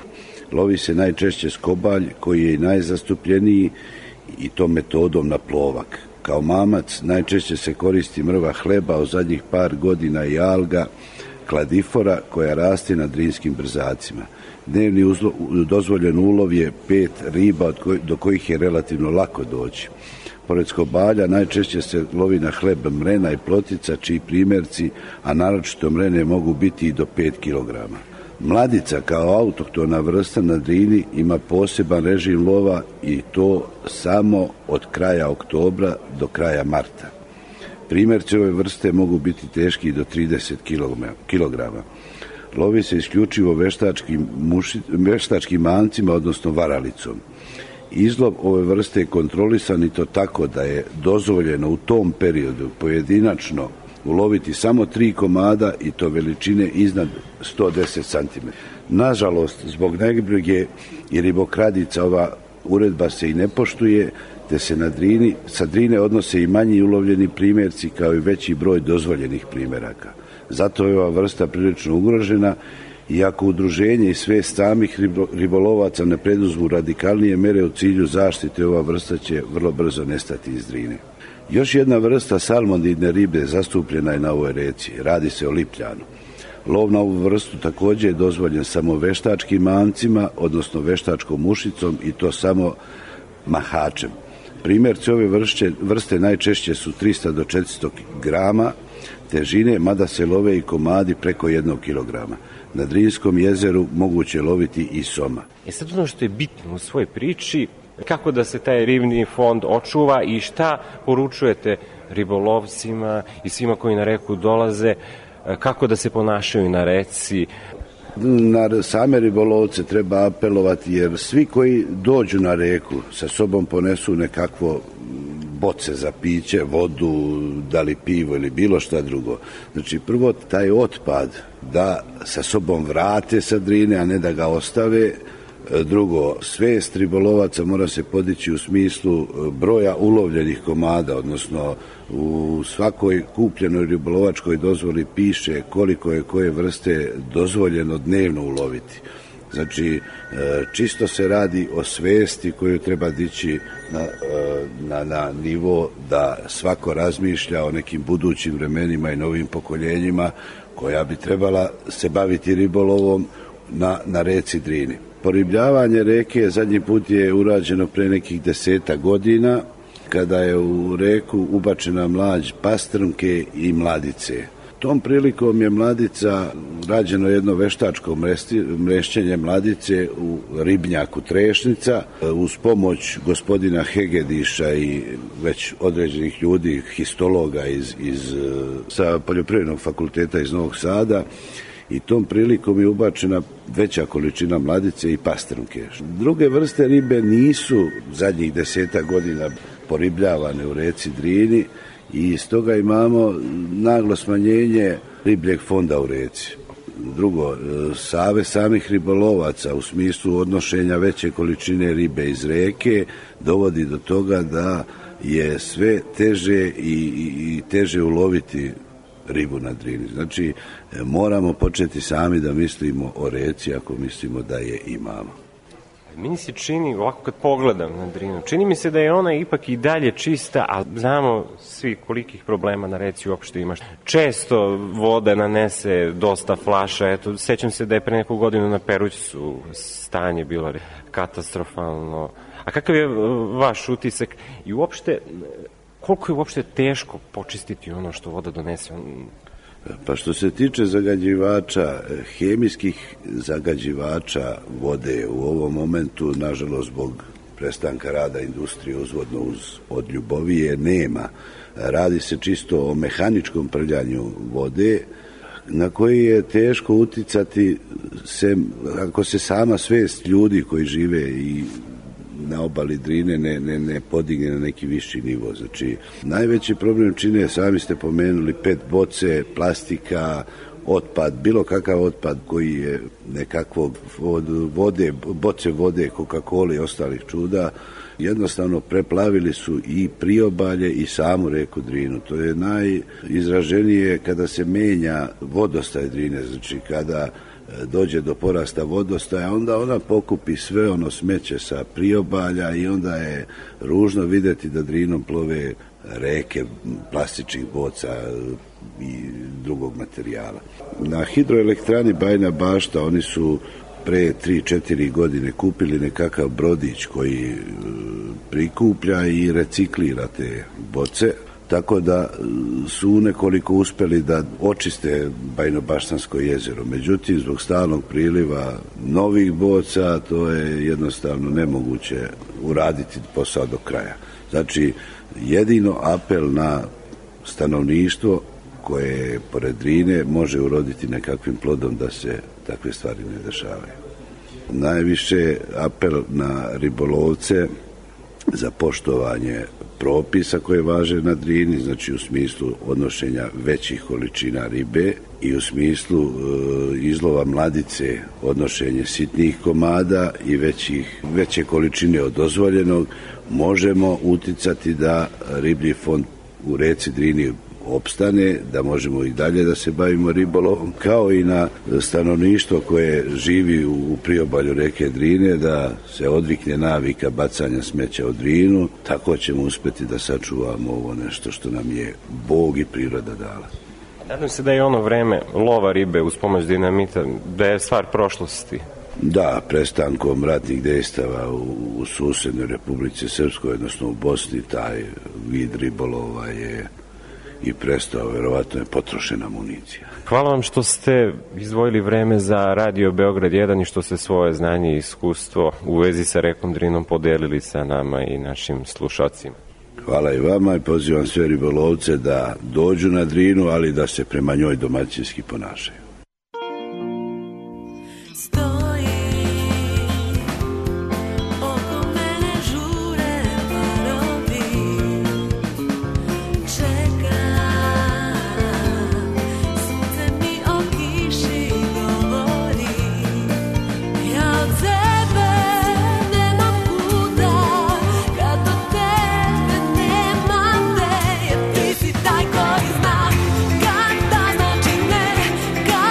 [SPEAKER 21] Lovi se najčešće skobalj koji je i najzastupljeniji i to metodom na plovak. Kao mamac najčešće se koristi mrva hleba, u zadnjih par godina i alga, kladifora koja raste na drinskim brzacima. Dnevni uzlo, dozvoljen ulov je pet riba od koj, do kojih je relativno lako doći. Pored skobalja najčešće se lovi na hleb mrena i plotica, čiji primjerci, a naročito mrene, mogu biti i do pet kilograma. Mladica kao autohtona vrsta na Drini ima poseban režim lova i to samo od kraja oktobra do kraja marta. Primjerci ove vrste mogu biti teški i do trideset kilograma. Lovi se isključivo veštačkim, muši, veštačkim mancima, odnosno varalicom. Izlov ove vrste je kontrolisan i to tako da je dozvoljeno u tom periodu pojedinačno uloviti samo tri komada i to veličine iznad sto deset centimetara. Nažalost, zbog nebrige i ribokradica ova uredba se i ne poštuje, te se na Drini, sa Drine odnose i manji ulovljeni primjerci kao i veći broj dozvoljenih primjeraka. Zato je ova vrsta prilično ugrožena i ako udruženje i sve samih ribolovaca ne preduzmu radikalnije mere u cilju zaštite, ova vrsta će vrlo brzo nestati iz Drine. Još jedna vrsta salmonidne ribe zastupljena je na ovoj reci. Radi se o lipljanu. Lov na ovu vrstu također je dozvoljen samo veštačkim mancima, odnosno veštačkom mušicom i to samo mahačem. Primjerci ove vrste, vrste najčešće su trista do četiristo grama težine, mada se love i komadi preko jednog kilograma. Na Drinskom jezeru moguće loviti i soma.
[SPEAKER 13] E sad ono što je bitno u svojoj priči, kako da se taj ribni fond očuva i šta poručujete ribolovcima i svima koji na reku dolaze, kako da se ponašaju na reci?
[SPEAKER 21] Na same ribolovce treba apelovati, jer svi koji dođu na reku sa sobom ponesu nekakvo boce za piće, vodu, da li pivo ili bilo šta drugo. Znači prvo taj otpad da sa sobom vrate sa Drine, a ne da ga ostave. Drugo, svest ribolovaca mora se podići u smislu broja ulovljenih komada, odnosno u svakoj kupljenoj ribolovačkoj dozvoli piše koliko je koje vrste dozvoljeno dnevno uloviti. Znači, čisto se radi o svesti koju treba dići na, na, na nivo da svako razmišlja o nekim budućim vremenima i novim pokoljenjima koja bi trebala se baviti ribolovom na, na reci Drini. Poribljavanje reke zadnji put je urađeno pre nekih deseta godina, kada je u reku ubačena mlađ pastrnke i mladice. Tom prilikom je mladica rađeno jedno veštačko mrešćenje mladice u ribnjaku Trešnica uz pomoć gospodina Hegediša i već određenih ljudi, histologa iz, iz, sa Poljoprivrednog fakulteta iz Novog Sada. I tom prilikom je ubačena veća količina mladice i pastrnke. Druge vrste ribe nisu zadnjih deseta godina poribljavane u reci Drini i stoga imamo naglo smanjenje ribljeg fonda u reci. Drugo, save samih ribolovaca u smislu odnošenja veće količine ribe iz reke dovodi do toga da je sve teže i, i teže uloviti ribu na Drini. Znači, moramo početi sami da mislimo o reci ako mislimo da je imamo.
[SPEAKER 13] Meni se čini, ovako kad pogledam na Drinu, čini mi se da je ona ipak i dalje čista, a znamo svi kolikih problema na reci uopšte imaš. Često voda nanese dosta flaša, eto, sećam se da je pre neku godinu na Perućcu stanje bilo katastrofalno. A kakav je vaš utisak i uopšte, koliko je uopšte teško počistiti ono što voda donese?
[SPEAKER 21] Pa što se tiče zagađivača, hemijskih zagađivača vode u ovom momentu, nažalost, zbog prestanka rada industrije uzvodno uz od Ljubovije nema. Radi se čisto o mehaničkom prljanju vode, na koji je teško uticati se, ako se sama svest ljudi koji žive i na obali Drine ne, ne, ne podigne na neki viši nivo. Znači, najveći problem čine, sami ste pomenuli, pet boce, plastika, otpad, bilo kakav otpad koji je nekakvog vode, boce vode, Coca-Cola i ostalih čuda, jednostavno preplavili su i priobalje i samu reku Drinu. To je najizraženije kada se menja vodostaj Drine, znači kada dođe do porasta vodostaja, onda ona pokupi sve ono smeće sa priobalja i onda je ružno vidjeti da Drinom plove reke plastičnih boca i drugog materijala. Na hidroelektrani Bajina Bašta oni su pre tri četiri godine kupili nekakav brodić koji prikuplja i reciklira te boce, tako da su nekoliko uspeli da očiste Bajinobaštansko jezero. Međutim, zbog stalnog priliva novih boca, to je jednostavno nemoguće uraditi posao do kraja. Znači, jedino apel na stanovništvo koje pored Drine može uroditi nekakvim plodom da se takve stvari ne dešavaju. Najviše apel na ribolovce za poštovanje propisa koje važe na Drini, znači u smislu odnošenja većih količina ribe i u smislu e, izlova mladice, odnošenje sitnih komada i većih, veće količine od dozvoljenog, možemo uticati da riblji fond u reci Drini opstane, da možemo i dalje da se bavimo ribolovom, kao i na stanovništvo koje živi u priobalju reke Drine, da se odvikne navika bacanja smeća u Drinu, tako ćemo uspeti da sačuvamo ovo nešto što nam je Bog i priroda dala.
[SPEAKER 13] Nadam se da je ono vreme lova ribe uz pomoć dinamita, da je stvar prošlosti.
[SPEAKER 21] Da, prestankom ratnih dejstava u, u susednoj Republici Srpskoj, odnosno u Bosni, taj vid ribolova je i prestao, verovatno je potrošena municija.
[SPEAKER 13] Hvala vam što ste izdvojili vreme za Radio Beograd jedan i što ste svoje znanje i iskustvo u vezi sa rekom Drinom podelili sa nama i našim slušacima.
[SPEAKER 21] Hvala i vama i pozivam sve ribolovce da dođu na Drinu, ali da se prema njoj domaćinski ponašaju.
[SPEAKER 15] Taj koji zna kad da znači ne, kad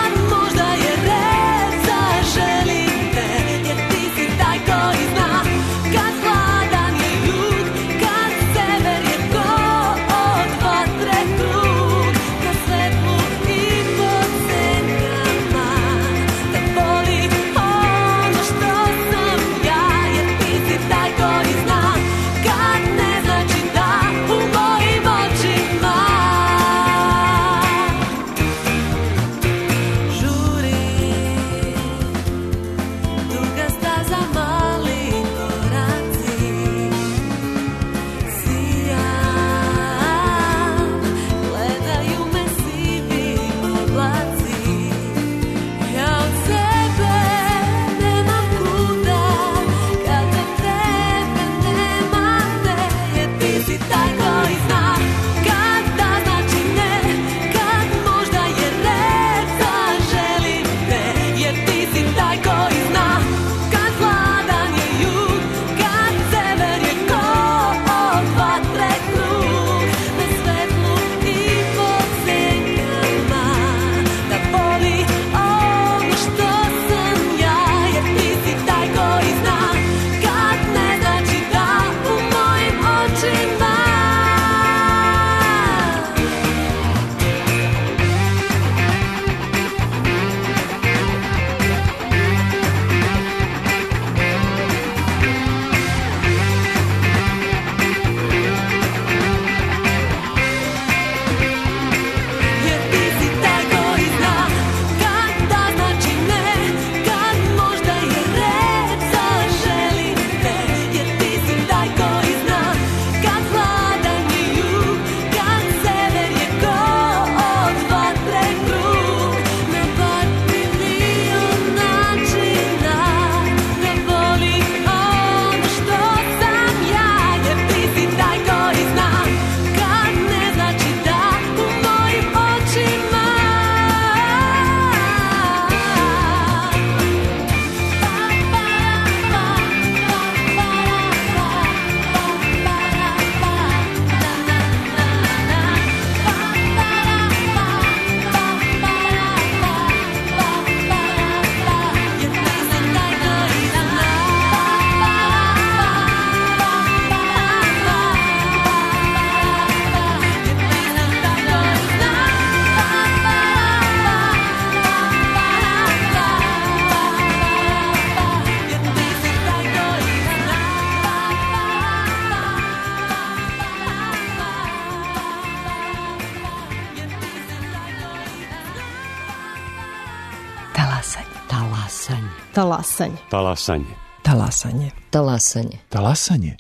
[SPEAKER 10] Talasanje.
[SPEAKER 6] Talasanje.
[SPEAKER 1] Talasanje.
[SPEAKER 6] Talasanje.
[SPEAKER 1] Talasanje.
[SPEAKER 6] Talasanje.
[SPEAKER 1] Talasanje.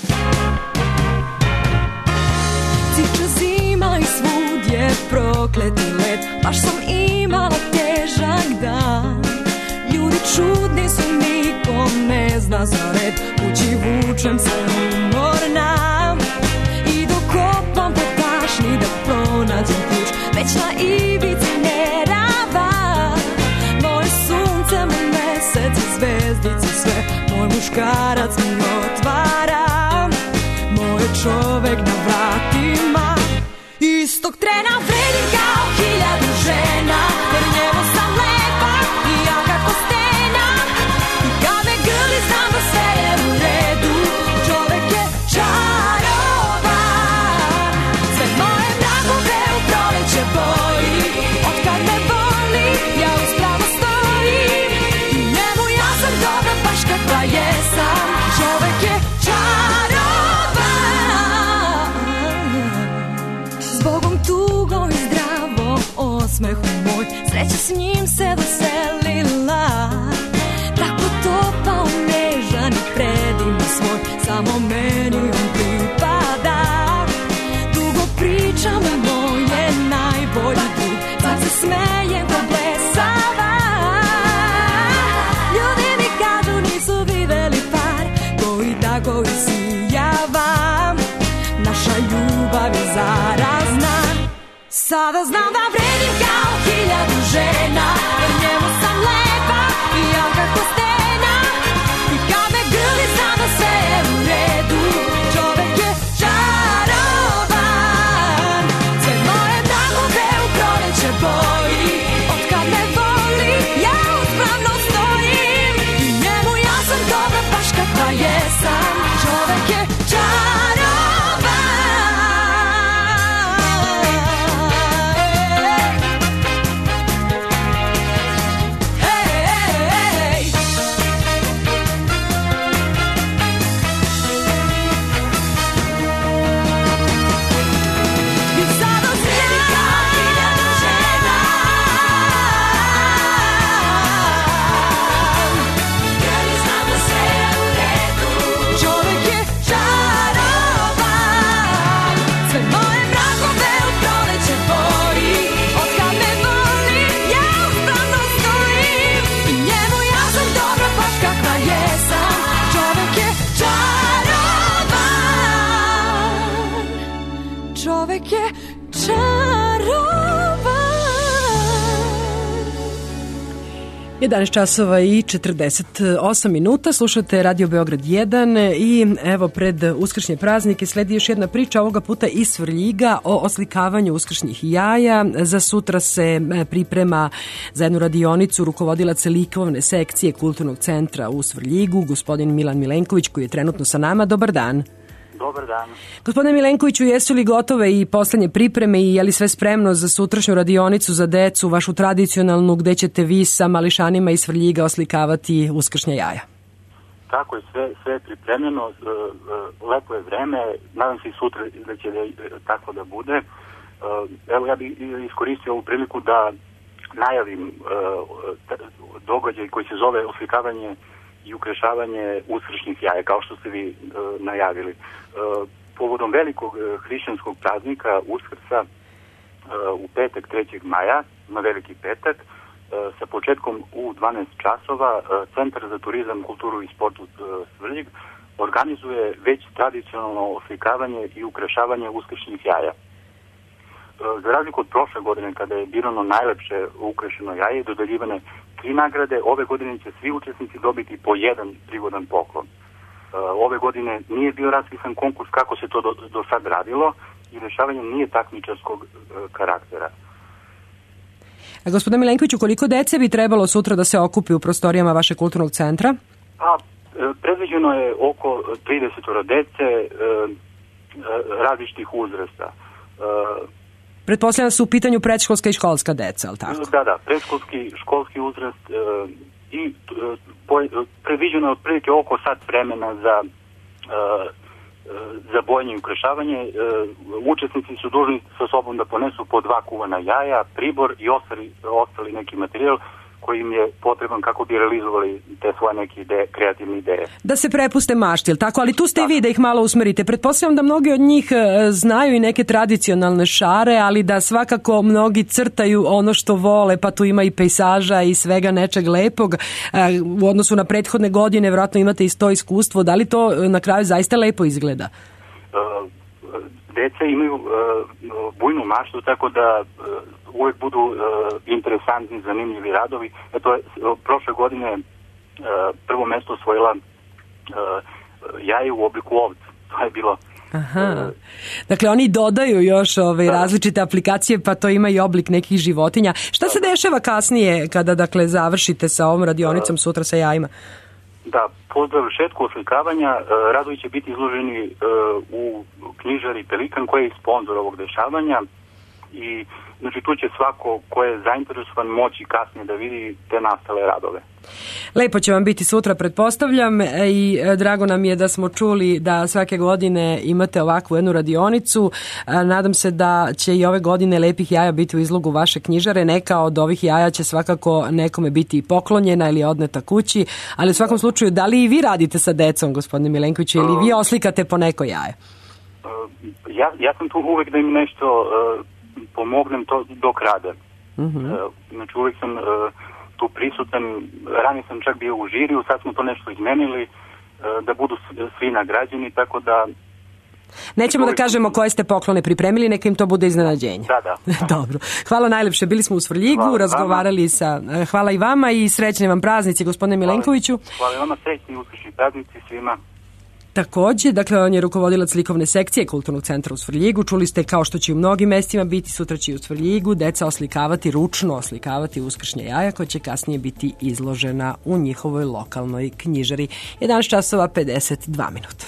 [SPEAKER 22] Ciča zima i svud je prokleti led, baš sam imala težak dan. Ljudi čudni su, niko ne zna za red, kući vučem se umorna. I dok kopam po tašni da pronađem ključ, već na ivici nerava. Moje sunce, moj mesec i zvezdice sve, moj muškarac mi otvara. Moj čovek na vratima, istog trena vredim kao hiljadu žena, jer njemu sam lepa i jaka ko stena. I kad me grli znam da sve je u redu, čovek je čarovan. Sve moje mrakove u proleće boji, od kad me voli ja uspravno stojim. I njemu ja sam dobra baš kakva jesam, čovek je tugom i zdravo osmehu moj, sreća s njim se doselila. Tako topao, nežan i predivno svoj, samo meni on pripada. Dugo pričam i moje najbolji drug, sad se smejem ko blesava. Ljudi mi kažu nisu videli par koji tako isijava. Naša ljubav je zarazna, sada znam da vredim kao hiljadu žena, jer njemu sam lepa i jaka ko stena. I kad me grli znam da sve je u redu, čovek je čarovan. Sve moje mrakove u proleće boji, od kad me voli ja uspravno stojim. I njemu ja sam dobra baš kakva jesam, čovek je čarovan. Čovek je čarovan.
[SPEAKER 4] jedanaest časova i četrdeset osam minuta, slušate Radio Beograd jedan i evo pred uskršnje praznike sledi još jedna priča, ovoga puta iz Svrljiga, o oslikavanju uskršnjih jaja. Za sutra se priprema za jednu radionicu rukovodilac likovne sekcije Kulturnog centra u Svrljigu, gospodin Milan Milenković, koji je trenutno sa nama. Dobar dan.
[SPEAKER 23] Dobar dan.
[SPEAKER 4] Gospodine Milenkoviću, jesu li gotove i poslednje pripreme i je li sve spremno za sutrašnju radionicu za decu, vašu tradicionalnu, gde ćete vi sa mališanima iz Svrljiga oslikavati uskršnja jaja?
[SPEAKER 23] Tako je, sve, sve je pripremljeno, lepo je vreme, nadam se i sutra da će tako da bude. Evo, ja bih iskoristio ovu priliku da najavim događaj koji se zove oslikavanje i ukrešavanje uskršnjih jaja, kao što ste vi e, najavili. E, povodom velikog e, hrišćanskog praznika Uskrsa e, u petak trećeg maja, na Veliki petak, e, sa početkom u dvanaest časova, e, Centar za turizam, kulturu i sport u e, Svrljig organizuje već tradicionalno oslikavanje i ukrešavanje uskršnjih jaja. E, za razliku od prošle godine, kada je birano najlepše ukrešeno jaje, dodeljivane tri nagrade, ove godine će svi učesnici dobiti po jedan prigodan poklon. Ove godine nije bio raspisan konkurs kako se to do, do sad radilo i rešavanje nije takmičarskog karaktera.
[SPEAKER 4] A gospodine Milenkoviću, koliko dece bi trebalo sutra da se okupi u prostorijama vašeg kulturnog centra?
[SPEAKER 23] A, predviđeno je oko trideset dece različitih uzrasta.
[SPEAKER 4] Pretpostavljam su u pitanju predškolska i školska deca, ali tako?
[SPEAKER 23] Da, da, predškolski, školski uzrast e, i e, po, predviđeno je otprilike oko sat vremena za, e, za bojanje i ukrešavanje. E, učesnici su dužni sa sobom da ponesu po dva kuvana jaja, pribor i ostali, ostali neki materijal koji im je potreban kako bi realizovali te svoje neke ideje, kreativne ideje.
[SPEAKER 4] Da se prepuste mašti, jel tako? Ali tu ste i vi da ih malo usmerite. Pretpostavljam da mnogi od njih e, znaju i neke tradicionalne šare, ali da svakako mnogi crtaju ono što vole, pa tu ima i pejsaža i svega nečeg lepog. E, u odnosu na prethodne godine, vjerojatno imate i to iskustvo. Da li to e, na kraju zaista lepo izgleda?
[SPEAKER 23] Uh, deca imaju uh, bujnu maštu, tako da uh, uvek budu uh, interesantni, zanimljivi radovi. Eto, uh, prošle godine uh, prvo mesto osvojila uh, jaje u obliku ovca. To je bilo...
[SPEAKER 4] Aha. Dakle, oni dodaju još ove, različite aplikacije, pa to ima i oblik nekih životinja. Šta se dešava kasnije kada, dakle, završite sa ovom radionicom sutra sa jajima?
[SPEAKER 23] Da, po završetku oslikavanja radovi će biti izloženi u knjižari Pelikan koji je sponsor ovog dešavanja i znači tu će svako ko je zainteresovan moći kasnije da vidi te nastale radove.
[SPEAKER 4] Lepo će vam biti sutra, pretpostavljam, i drago nam je da smo čuli da svake godine imate ovakvu jednu radionicu. Nadam se da će i ove godine lepih jaja biti u izlogu vaše knjižare. Neka od ovih jaja će svakako nekome biti poklonjena ili odneta kući, ali u svakom slučaju, da li i vi radite sa decom, gospodine Milenkoviću, ili vi oslikate po neko jaje?
[SPEAKER 23] Ja, ja sam tu uvek da im nešto uh, pomognem to dok rade.
[SPEAKER 4] Uh-huh.
[SPEAKER 23] Uh, znači uvek sam... Uh, tu prisutan, ranije sam čak bio u žiriju, sad smo to nešto izmenili, da budu svi nagrađeni, tako da...
[SPEAKER 4] Nećemo da kažemo koje ste poklone pripremili, neka im to bude iznenađenje.
[SPEAKER 23] Da, da.
[SPEAKER 4] Dobro. Hvala najlepše, bili smo u Svrljigu, hvala razgovarali sa... Hvala i vama i srećni vam praznici, gospodine Milenkoviću.
[SPEAKER 23] Hvala i vama, srećni uskršnji praznici svima.
[SPEAKER 4] Takođe, dakle, on je rukovodilac likovne sekcije Kulturnog centra u Svrljigu. Čuli ste, kao što će u mnogim mestima biti, sutra će u Svrljigu deca oslikavati, ručno oslikavati uskršnje jaja, koja će kasnije biti izložena u njihovoj lokalnoj knjižari. jedanaest časova pedeset dva minuta.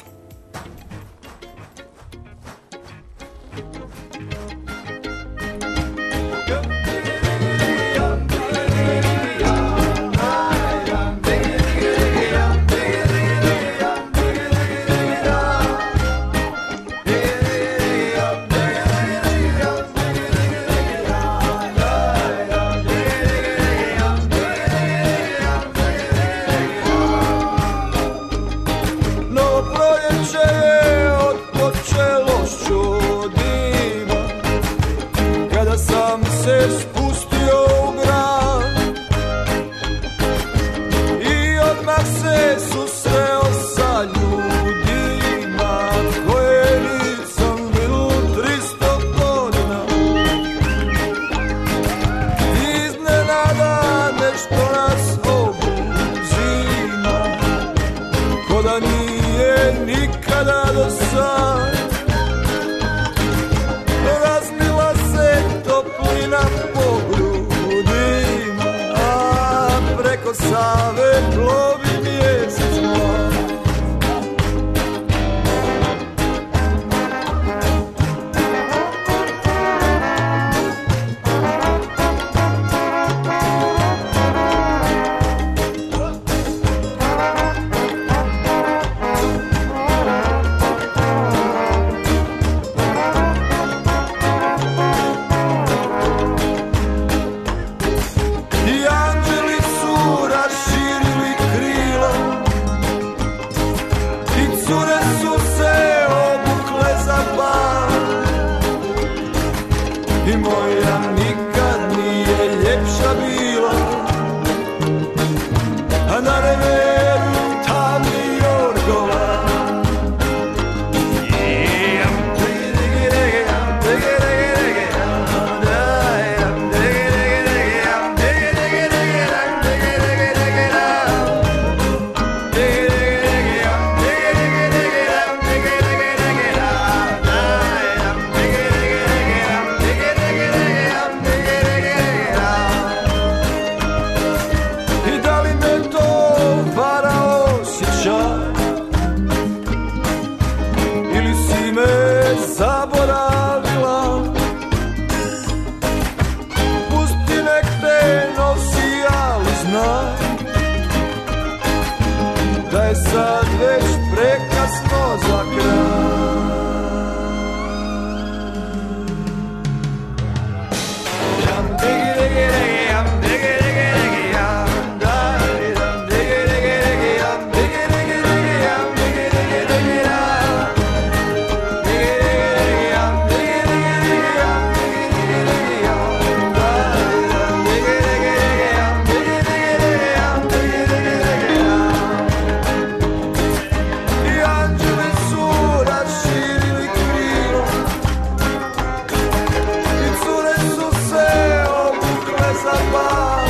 [SPEAKER 19] za bal.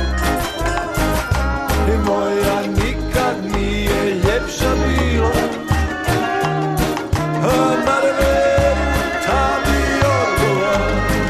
[SPEAKER 19] I moja nikad nije ljepša bila, a na reveru ta bi orgova.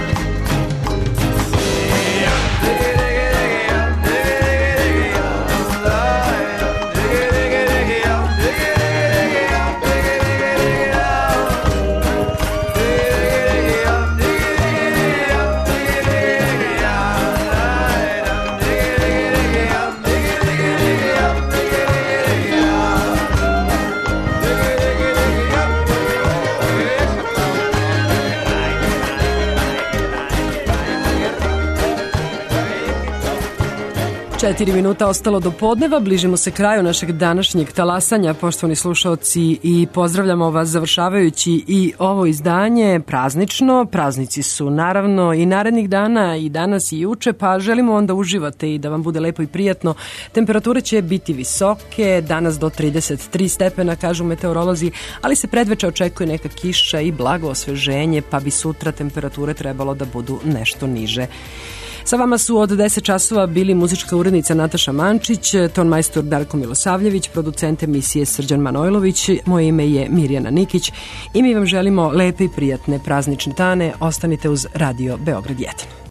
[SPEAKER 4] Četiri minuta ostalo do podneva, bližimo se kraju našeg današnjeg talasanja, poštovani slušaoci, i pozdravljamo vas završavajući i ovo izdanje praznično. Praznici su naravno i narednih dana, i danas i juče, pa želimo onda uživate i da vam bude lepo i prijatno. Temperature će biti visoke, danas do trideset tri stepena, kažu meteorolozi, ali se predveče očekuje neka kiša i blago osveženje, pa bi sutra temperature trebalo da budu nešto niže. Sa vama su od deset časova bili muzička urednica Nataša Mančić, ton majstor Darko Milosavljević, producent emisije Srđan Manojlović, moje ime je Mirjana Nikić i mi vam želimo lepe i prijatne praznične dane. Ostanite uz Radio Beograd jedan.